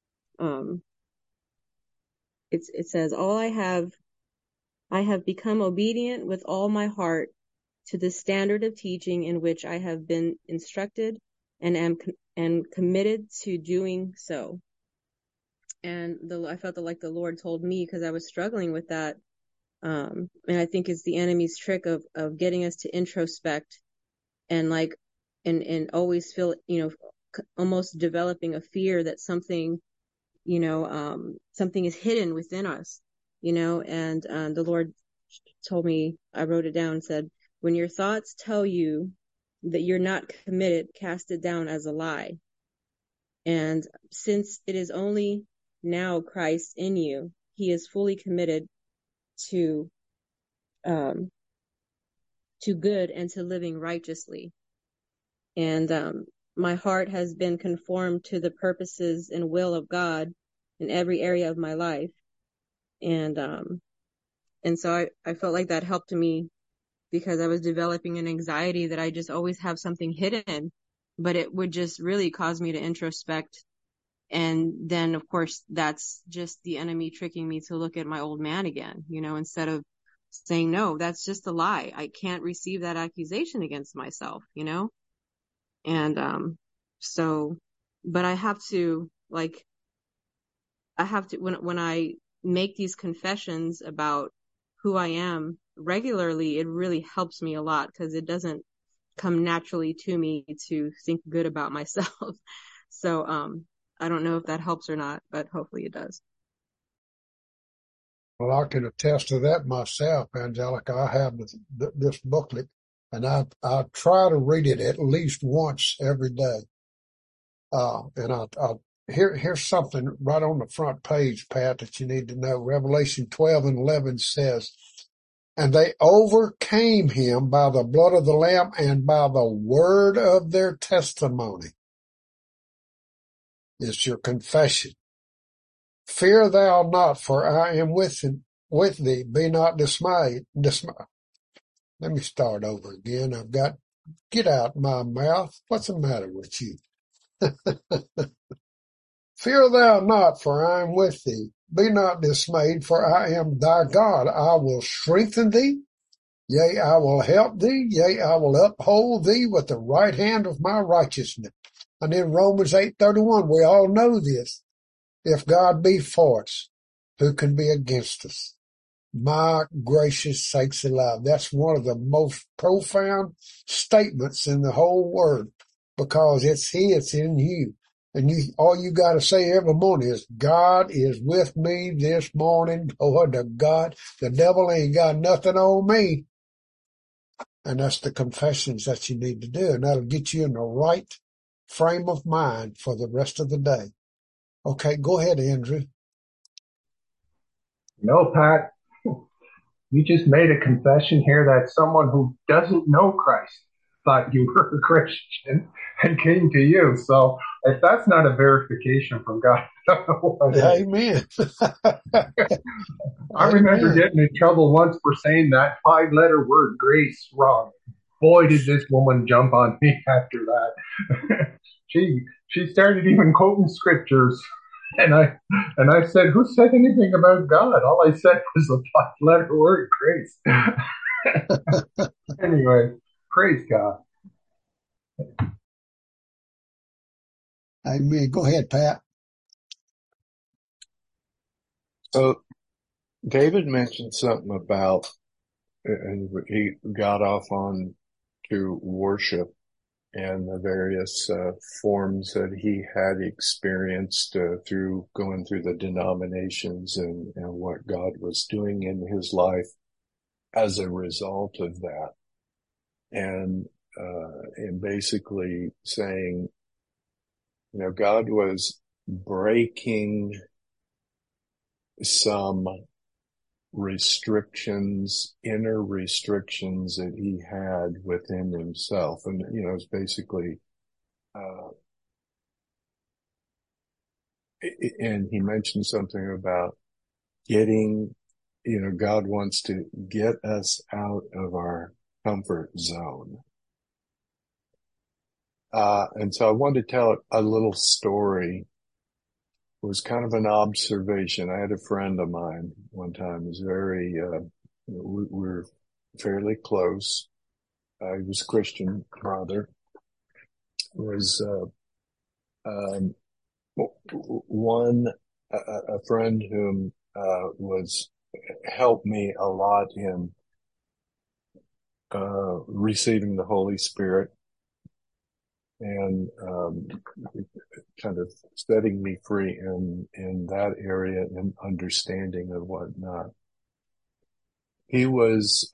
it says, I have become obedient with all my heart to the standard of teaching in which I have been instructed, and am committed to doing so. And I felt like the Lord told me, because I was struggling with that, and I think it's the enemy's trick of getting us to introspect and and always feel, almost developing a fear that something, something is hidden within us, and the Lord told me, I wrote it down and said, when your thoughts tell you that you're not committed, cast it down as a lie. And since it is only now Christ in you, he is fully committed to good and to living righteously. And my heart has been conformed to the purposes and will of God in every area of my life. And so I felt like that helped me, because I was developing an anxiety that I just always have something hidden, but it would just really cause me to introspect. And then, of course, that's just the enemy tricking me to look at my old man again, instead of saying, no, that's just a lie. I can't receive that accusation against myself, And so, but I have to, when I make these confessions about who I am regularly, it really helps me a lot, because it doesn't come naturally to me to think good about myself. So I don't know if that helps or not, but hopefully it does. Well, I can attest to that myself, Angelica. I have this booklet, and I try to read it at least once every day. And I Here's something right on the front page, Pat, that you need to know. Revelation 12:11 says, and they overcame him by the blood of the Lamb and by the word of their testimony. It's your confession. Fear thou not, for I am with thee. Be not dismayed. Let me start over again. Get out my mouth. What's the matter with you? Fear thou not, for I am with thee. Be not dismayed, for I am thy God. I will strengthen thee. Yea, I will help thee. Yea, I will uphold thee with the right hand of my righteousness. And in Romans 8:31, we all know this. If God be for us, who can be against us? My gracious sakes alive. That's one of the most profound statements in the whole word, because it's in you. And all you got to say every morning is, God is with me this morning. Glory to God. The devil ain't got nothing on me. And that's the confessions that you need to do. And that'll get you in the right frame of mind for the rest of the day. Okay, go ahead, Andrew. No, Pat, you just made a confession here that someone who doesn't know Christ thought you were a Christian and came to you. So if that's not a verification from God, I don't know what is. Amen. I remember getting in trouble once for saying that 5-letter word grace wrong. Boy, did this woman jump on me after that. She started even quoting scriptures. And I said, who said anything about God? All I said was a 5-letter word, grace. Anyway, praise God. Amen. Go ahead, Pat. So David mentioned something about, and he got off on to worship and the various forms that he had experienced through going through the denominations and what God was doing in his life as a result of that. And basically saying, God was breaking some restrictions, inner restrictions that he had within himself. And, it's basically, and he mentioned something about getting, God wants to get us out of our comfort zone. And so I wanted to tell a little story. It was kind of an observation. I had a friend of mine one time. He was very, we were fairly close. He was a Christian brother. Was, a friend whom, helped me a lot in, receiving the Holy Spirit and, kind of setting me free in that area and understanding of whatnot. He was,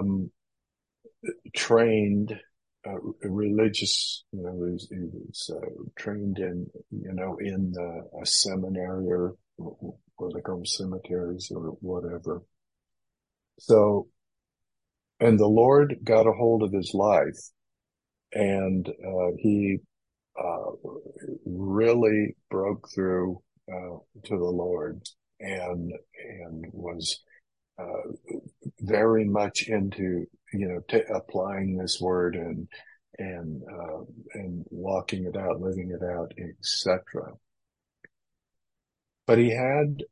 trained, religious, he was trained in, in a seminary or what they call cemeteries or whatever. So, and the Lord got a hold of his life and, he, really broke through, to the Lord and was, very much into, applying this word and walking it out, living it out, etc. But he had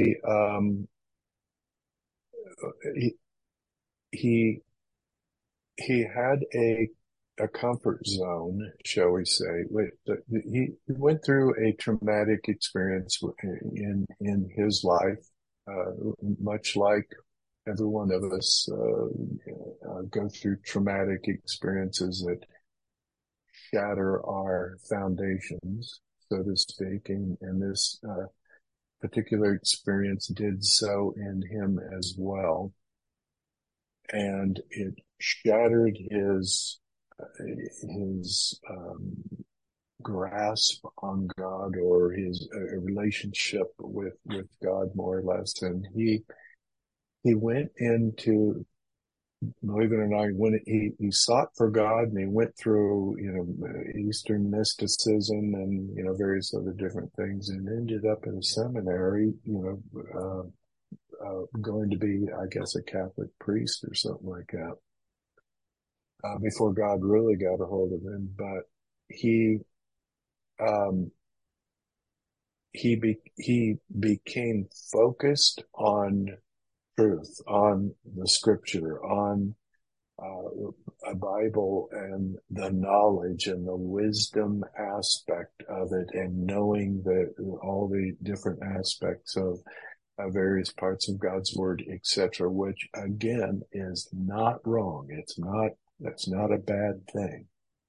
he had a comfort zone, shall we say. He went through a traumatic experience in his life, much like every one of us go through traumatic experiences that shatter our foundations, so to speak, and this particular experience did so in him as well. And it shattered his grasp on God or his relationship with God more or less. And he went into, believe it or not, when he sought for God, and he went through, Eastern mysticism and, various other different things, and ended up in a seminary, going to be, I guess, a Catholic priest or something like that, before God really got a hold of him. But he became focused on truth, on the scripture, on a Bible and the knowledge and the wisdom aspect of it, and knowing all the different aspects of various parts of God's word, etc., which again is not wrong. That's not a bad thing.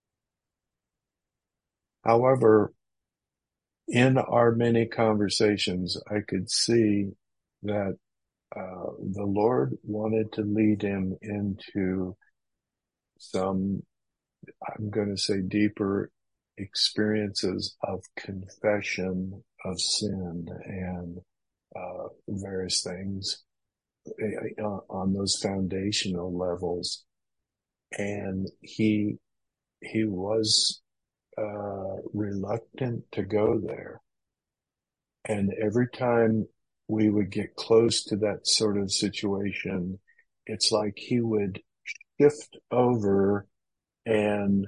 However, in our many conversations, I could see that the Lord wanted to lead him into some, I'm going to say, deeper experiences of confession of sin and various things on those foundational levels. And he was reluctant to go there. And every time we would get close to that sort of situation, it's like he would shift over and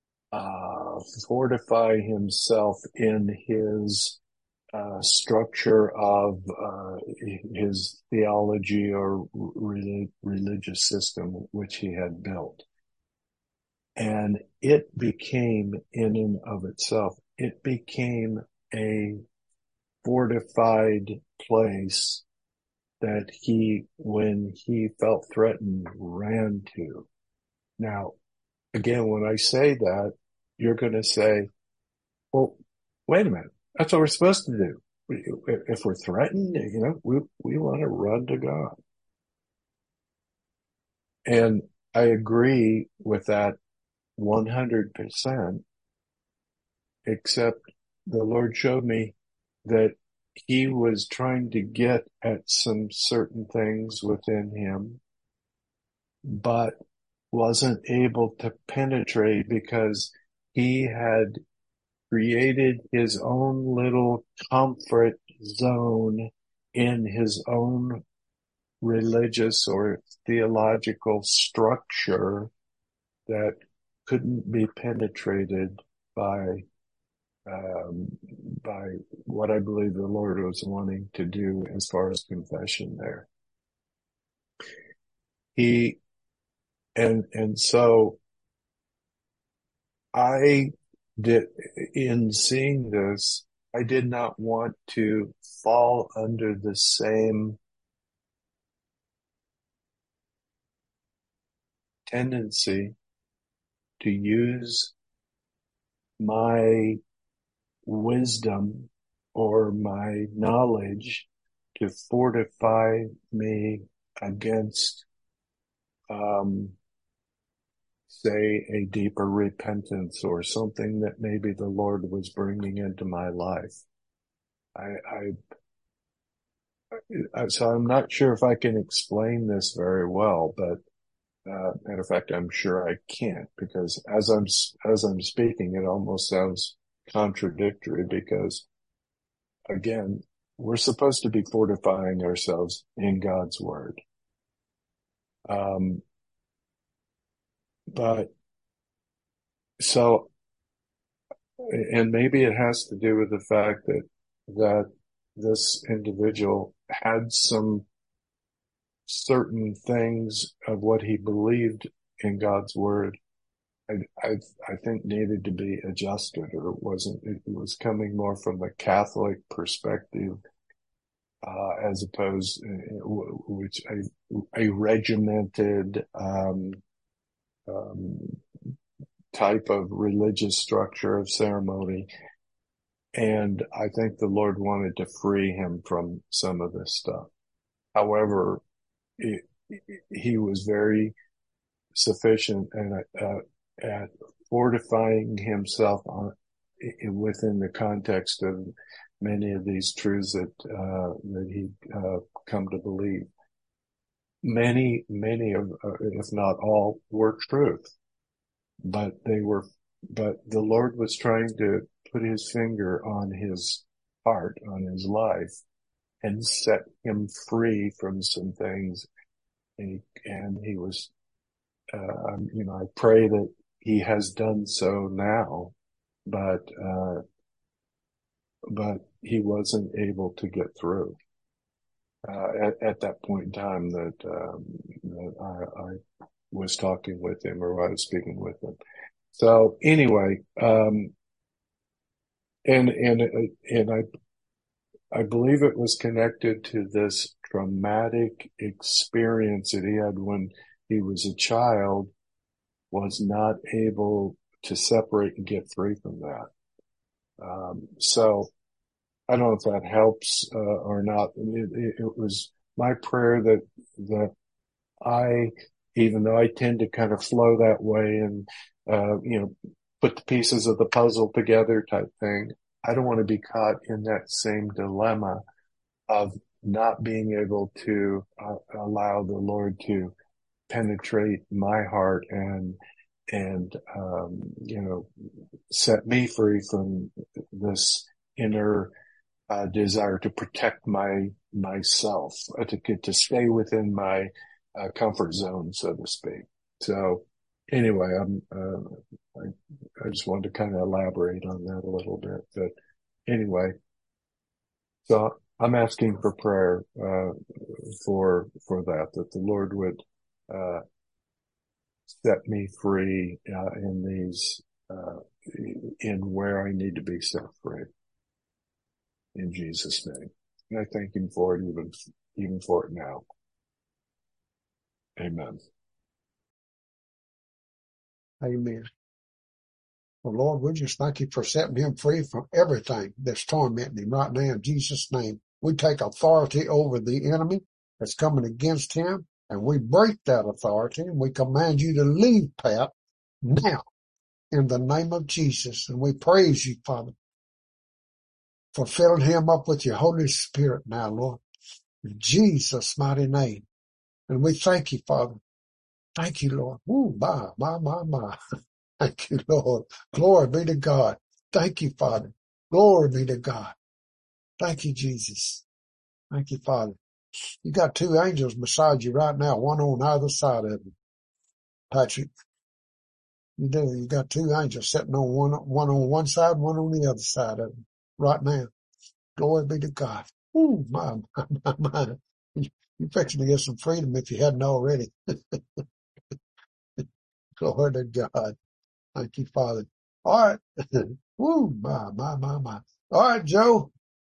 fortify himself in his structure of his theology or religious system, which he had built. And it became, in and of itself, it became a fortified place that he, when he felt threatened, ran to. Now, again, when I say that, you're going to say, well, wait a minute. That's what we're supposed to do. If we're threatened, we want to run to God. And I agree with that 100%, except the Lord showed me that he was trying to get at some certain things within him, but wasn't able to penetrate because he had created his own little comfort zone in his own religious or theological structure that couldn't be penetrated by what I believe the Lord was wanting to do as far as confession there. So I did, in seeing this, I did not want to fall under the same tendency to use my wisdom or my knowledge to fortify me against, say, a deeper repentance or something that maybe the Lord was bringing into my life. So I'm not sure if I can explain this very well, but matter of fact, I'm sure I can't, because as I'm speaking, it almost sounds contradictory, because again, we're supposed to be fortifying ourselves in God's word. But so, and maybe it has to do with the fact that this individual had some certain things of what he believed in God's word, I think needed to be adjusted, or it was coming more from a Catholic perspective, as opposed, which a regimented, type of religious structure of ceremony. And I think the Lord wanted to free him from some of this stuff. However, he was very sufficient at fortifying himself within the context of many of these truths that he'd come to believe. Many of, if not all, were truth, but the Lord was trying to put his finger on his heart, on his life, and set him free from some things. And he was, I pray that he has done so now, but he wasn't able to get through, at that point in time that I was talking with him, or I was speaking with him. So anyway, I believe it was connected to this traumatic experience that he had when he was a child, was not able to separate and get free from that. So I don't know if that helps or not. It was my prayer that I, even though I tend to kind of flow that way and put the pieces of the puzzle together type thing, I don't want to be caught in that same dilemma of not being able to allow the Lord to penetrate my heart and set me free from this inner desire to protect myself, to stay within my comfort zone, so to speak. So anyway, I just wanted to kind of elaborate on that a little bit, but anyway, so I'm asking for prayer, for that the Lord would, set me free, in these, in where I need to be set free. In Jesus' name. And I thank him for it, even for it now. Amen. Amen. Well, Lord, we just thank you for setting him free from everything that's tormenting him right now in Jesus' name. We take authority over the enemy that's coming against him, and we break that authority, and we command you to leave, Pat, now, in the name of Jesus. And we praise you, Father, for filling him up with your Holy Spirit now, Lord, in Jesus' mighty name. And we thank you, Father. Thank you, Lord. Ooh, my. Thank you, Lord. Glory be to God. Thank you, Father. Glory be to God. Thank you, Jesus. Thank you, Father. You got two angels beside you right now, one on either side of you, Patrick. You do. You got two angels sitting on one on one side, one on the other side of you right now. Glory be to God. Ooh, my. You're fixing to get some freedom if you hadn't already. Glory to God. Thank you, Father. All right. Woo, my. All right, Joe.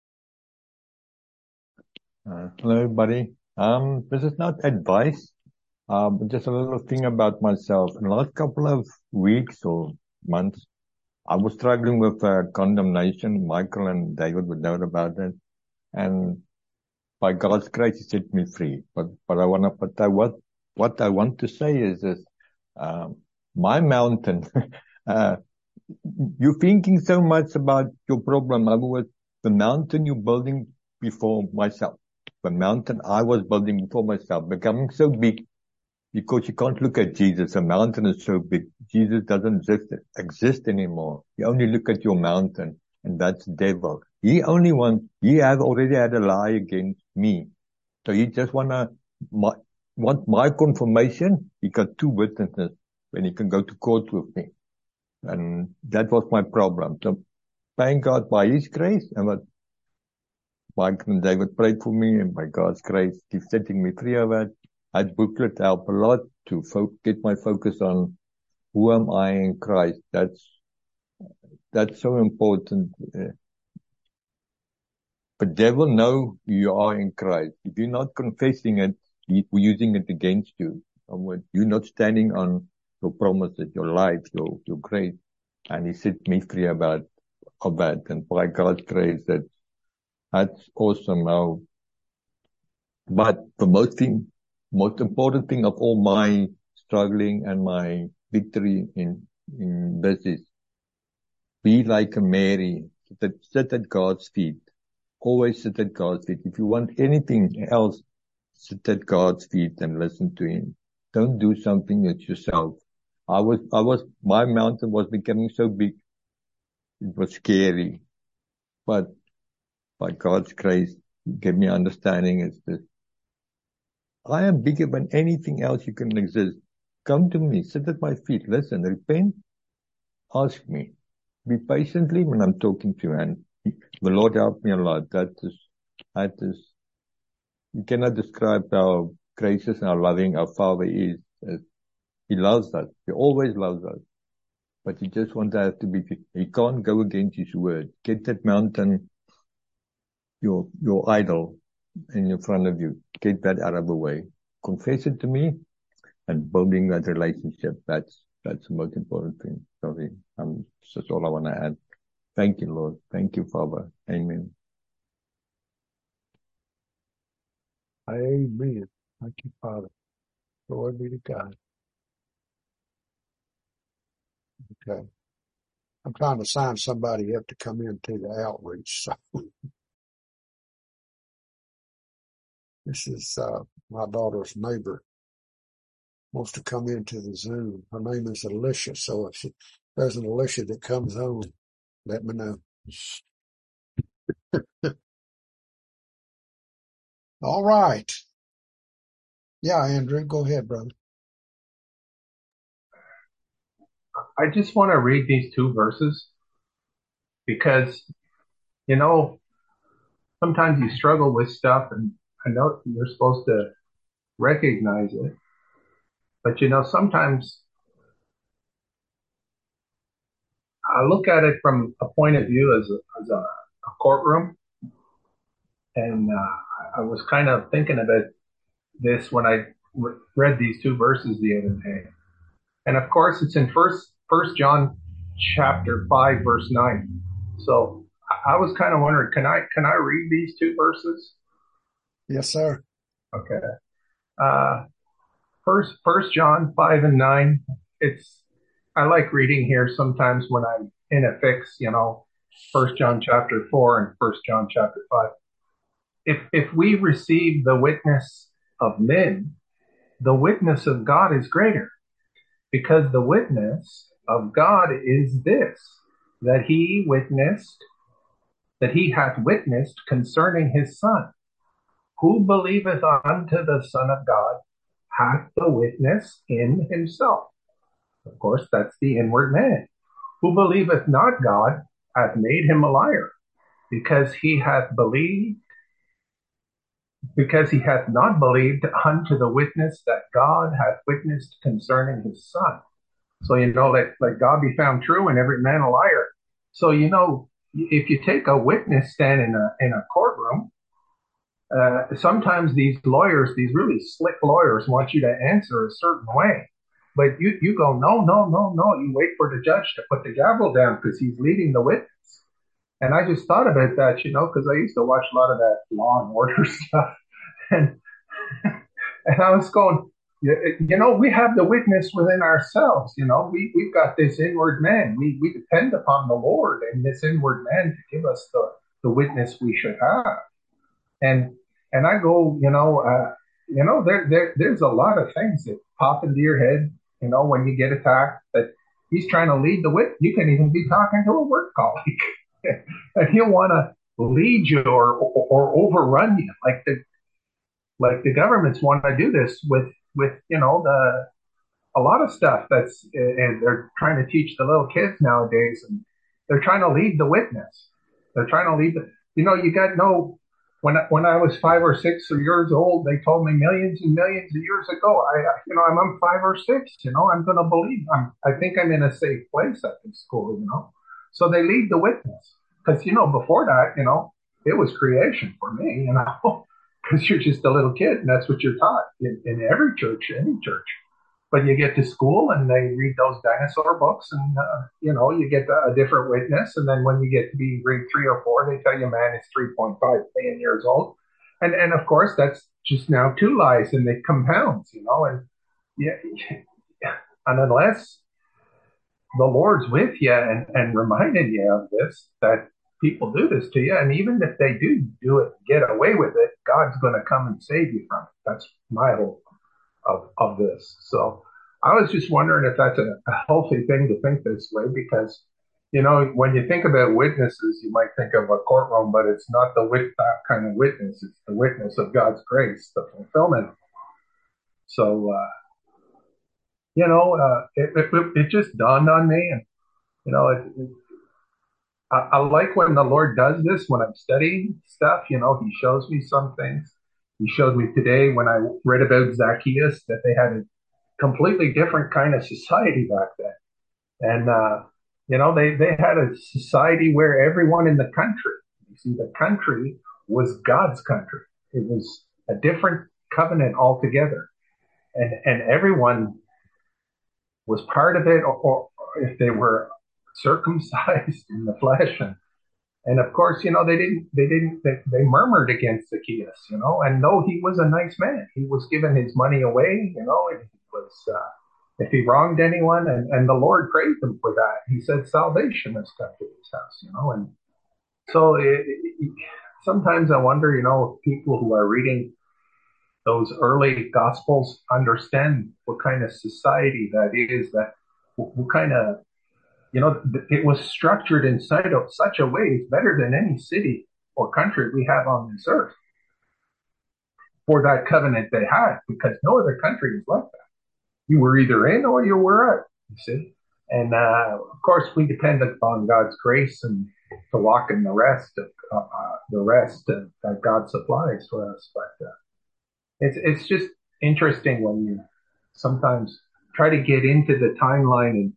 Hello, everybody. This is not advice, but just a little thing about myself. In the last couple of weeks or months, I was struggling with condemnation. Michael and David would know about it. And by God's grace, he set me free. But what I want to say is this, my mountain, you're thinking so much about your problem. I was the mountain you're building before myself. The mountain I was building before myself, becoming so big because you can't look at Jesus. The mountain is so big. Jesus doesn't exist anymore. You only look at your mountain, and that's the devil. He has already had a lie against me. So he just want my confirmation. He got two witnesses when he can go to court with me. And that was my problem. So thank God by his grace, and what Mike and David prayed for me, and by God's grace, keep setting me free of that. That booklet helped a lot to get my focus on who am I in Christ. That's so important. The devil knows you are in Christ. If you're not confessing it, he's using it against you. You're not standing on your promises, your life, your grace. And he set me free of that. And by God's grace, that's awesome now. But the most important thing of all my struggling and my victory in this is Be like a Mary. Sit at God's feet. Always sit at God's feet. If you want anything else, sit at God's feet and listen to Him. Don't do something with yourself. My mountain was becoming so big. It was scary. But by God's grace, He gave me understanding. It's this. I am bigger than anything else you can exist. Come to me. Sit at my feet. Listen. Repent. Ask me. Be patiently when I'm talking to you. And the Lord helped me a lot. That is, you cannot describe how gracious and how loving our Father is. He loves us. He always loves us. But you just want to have to be, He can't go against His word. Get that mountain, your idol in front of you. Get that out of the way. Confess it to me and building that relationship. That's the most important thing. Sorry. That's all I want to add. Thank you, Lord. Thank you, Father. Amen. Amen. Thank you, Father. Glory be to God. Okay. I'm trying to sign somebody up to come into the outreach. So this is my daughter's neighbor wants to come into the Zoom. Her name is Alicia. So if there's an Alicia that comes on, let me know. All right. Yeah, Andrew, go ahead, brother. I just want to read these 2 verses because, sometimes you struggle with stuff, and I know you're supposed to recognize it. But, sometimes I look at it from a point of view as a courtroom. And I was kind of thinking about this when I read these 2 verses the other day. And of course, it's in First John chapter 5, verse 9. So I was kind of wondering, can I read these 2 verses? Yes, sir. Okay. First John 5 and 9. I like reading here sometimes when I'm in a fix, 1 John chapter 4 and 1 John chapter 5. If we receive the witness of men, the witness of God is greater, because the witness of God is this, that he hath witnessed concerning his Son. Who believeth unto the Son of God hath the witness in himself. Of course, that's the inward man. Who believeth not God hath made him a liar, because he hath not believed unto the witness that God hath witnessed concerning his Son. So, let God be found true and every man a liar. So, if you take a witness stand in a courtroom, sometimes these really slick lawyers want you to answer a certain way. But you go, no. You wait for the judge to put the gavel down because he's leading the witness. And I just thought about that, because I used to watch a lot of that Law and Order stuff. And I was going, we have the witness within ourselves. We've got this inward man. We depend upon the Lord and this inward man to give us the witness we should have. And I go, there's a lot of things that pop into your head, when you get attacked, that he's trying to lead the witness. You can even be talking to a work colleague and he'll want to lead you or overrun you. Like the governments want to do this with a lot of stuff and they're trying to teach the little kids nowadays, and they're trying to lead the witness. They're trying to lead you got no. When I was 5 or 6 years old, they told me millions and millions of years ago, I'm 5 or 6, I'm going to believe. I think I'm in a safe place at this school, So they lead the witness. Because, before that, it was creation for me, because you're just a little kid and that's what you're taught in every church, any church. But you get to school and they read those dinosaur books and, you get a different witness. And then when you get to be grade 3 or 4, they tell you man is 3.5 million years old. And of course, that's just now 2 lies and it compounds, and yeah, and the Lord's with you and reminding you of this, that people do this to you. And even if they do it, get away with it, God's going to come and save you from it. That's my hope of this. So I was just wondering if that's a healthy thing to think this way, because, you know, when you think about witnesses, you might think of a courtroom, but it's not that kind of witness. It's the witness of God's grace, the fulfillment. So, you know, it just dawned on me, and, you know, I like when the Lord does this when I'm studying stuff. You know, He shows me some things. He showed me today when I read about Zacchaeus that they had a completely different kind of society back then. And, you know, they had a society where everyone in the country, you see, the country was God's country. It was a different covenant altogether. And everyone was part of it, or if they were circumcised in the flesh. And of course, you know, they murmured against Zacchaeus, you know, and though he was a nice man, he was giving his money away, you know, and he was, if he wronged anyone, and the Lord praised him for that. He said, salvation has come to his house, you know. And so sometimes I wonder, you know, if people who are reading those early gospels understand what kind of society that is, that what kind of, you know, it was structured in such a way, it's better than any city or country we have on this earth for that covenant they had, because no other country is like that. You were either in or you were out, you see. And of course, we depend upon God's grace and to walk in the rest that God supplies for us. But it's just interesting when you sometimes try to get into the timeline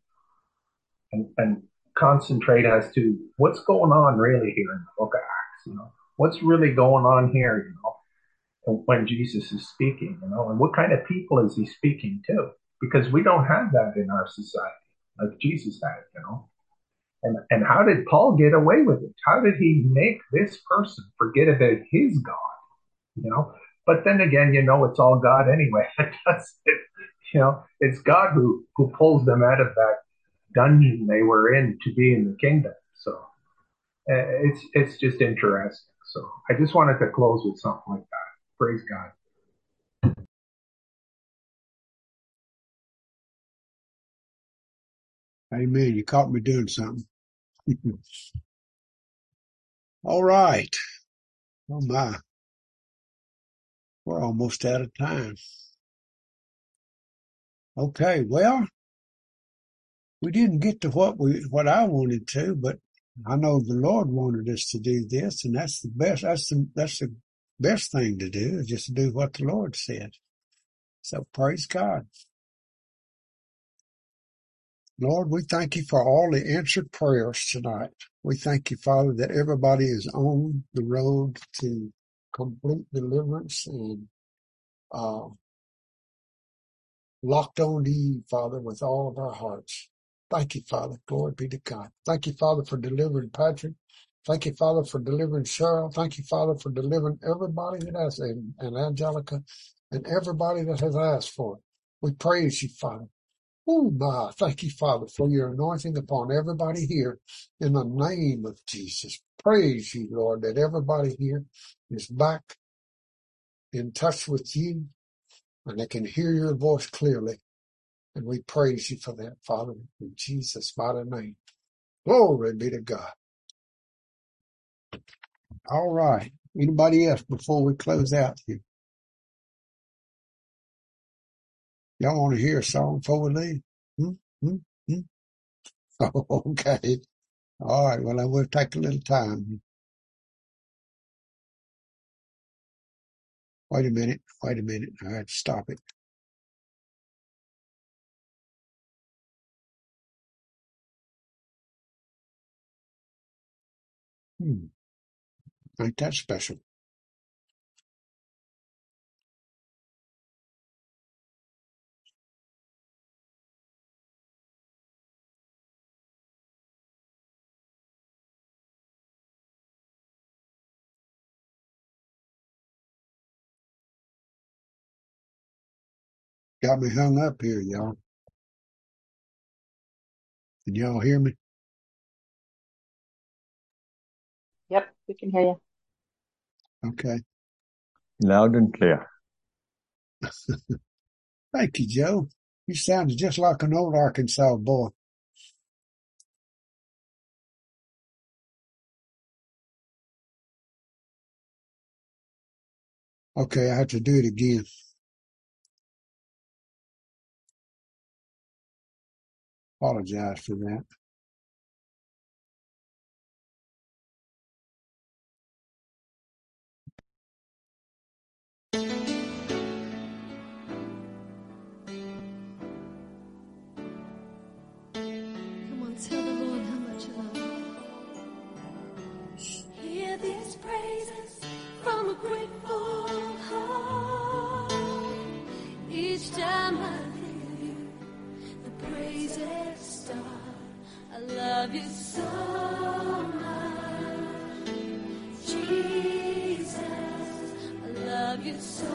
and concentrate as to what's going on really here in the book of Acts, you know, what's really going on here, you know, when Jesus is speaking, you know, and what kind of people is he speaking to? Because we don't have that in our society like Jesus had, you know. And how did Paul get away with it? How did he make this person forget about his God, you know? But then again, you know, it's all God anyway. You know, it's God who pulls them out of that dungeon they were in to be in the kingdom. So it's just interesting. So I just wanted to close with something like that. Praise God. Amen. You caught me doing something. All right. Oh my. We're almost out of time. Okay. Well, we didn't get to what I wanted to, but I know the Lord wanted us to do this, and that's the best. That's the best thing to do, is just to do what the Lord said. So praise God. Lord, we thank you for all the answered prayers tonight. We thank you, Father, that everybody is on the road to complete deliverance and locked on to you, Father, with all of our hearts. Thank you, Father. Glory be to God. Thank you, Father, for delivering Patrick. Thank you, Father, for delivering Cheryl. Thank you, Father, for delivering everybody that has, and Angelica, and everybody that has asked for it. We praise you, Father. Oh, my. Thank you, Father, for your anointing upon everybody here in the name of Jesus. Praise you, Lord, that everybody here is back in touch with you and they can hear your voice clearly. And we praise you for that, Father, in Jesus' mighty name. Glory be to God. All right. Anybody else before we close out here? Y'all want to hear a song before we leave? Oh, okay. All right. Well, I will take a little time. Wait a minute. I had to stop it. Ain't that special? Got me hung up here, y'all. Can y'all hear me? Yep, we can hear you. Okay. Loud and clear. Thank you, Joe. You sounded just like an old Arkansas boy. Okay, I have to do it again. Apologize for that. Come on, tell the Lord how much you love him. Hear these praises from a grateful heart. Each time I hear you, the praises start. I love you so much, Jesus. I love you so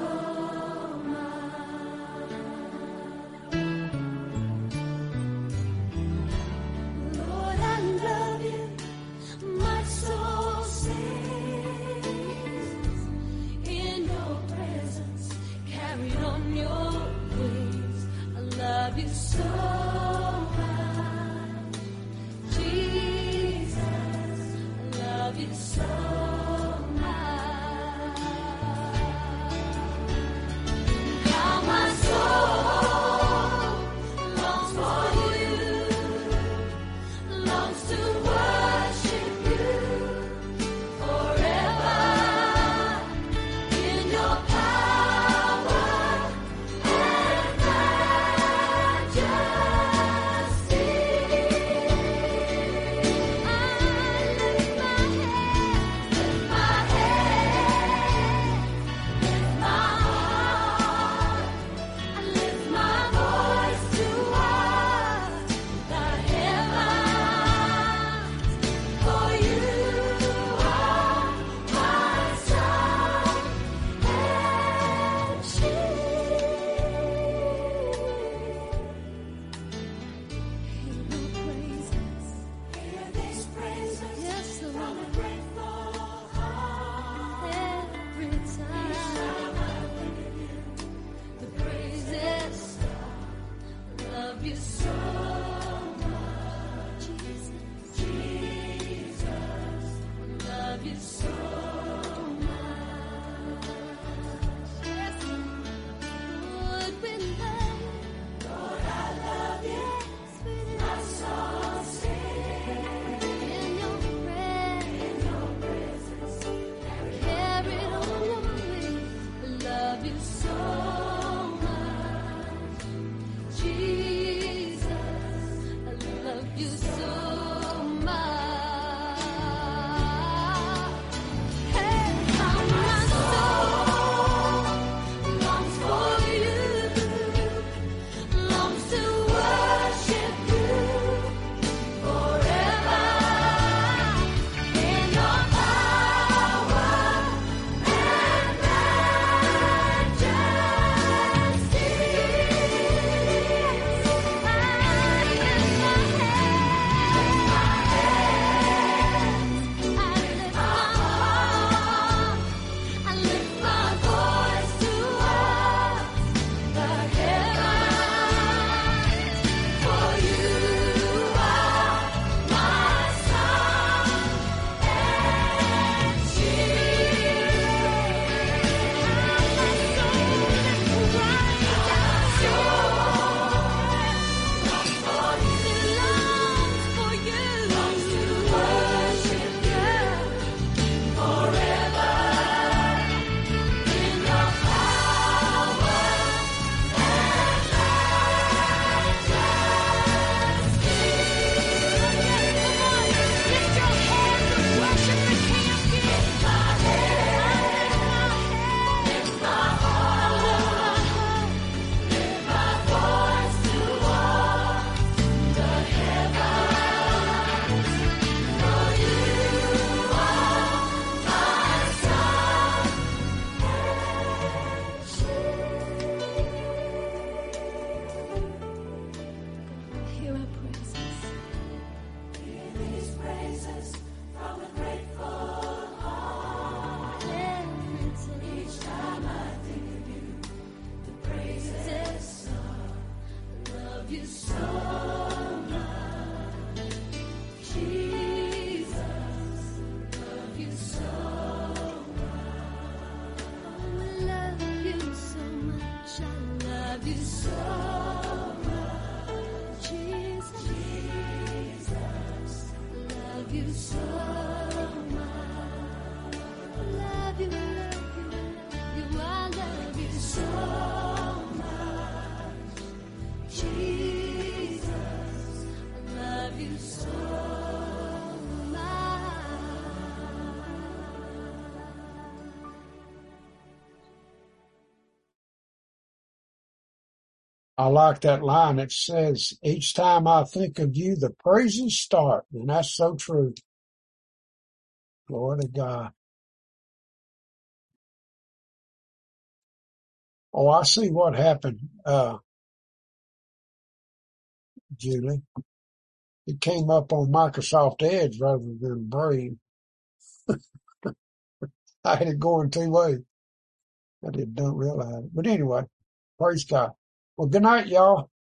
much. Lord, I love you. My soul sings in your presence, carried on your wings. I love you so much, Jesus. I love you so much. How my soul longs for you, longs to worship you forever in your power and majesty. I lift my hands, lift my head, lift my heart. I lift my voice to the heavens, for you are my sun and shield. Hear these praises, yes, from a grateful heart. Every time I think of you, the praises start. I love you so much, Jesus. Jesus, I love you so much. Yes, Lord, we love you. Lord, I love you. My soul sings in your presence, carried on your wings. I love you so much, Jesus. I love you so much. Hey, how my soul longs for you, longs to worship you forever in your power and majesty. I lift my hands. love you so much. Love you, love you, love you. I love you so much. Jesus, I love you so much. I like that line. It says, each time I think of you, the praises start. And that's so true. Glory to God. Oh, I see what happened, Julie. It came up on Microsoft Edge rather than Brave. I had it going two ways. I don't realize it. But anyway, praise God. Well, good night, y'all.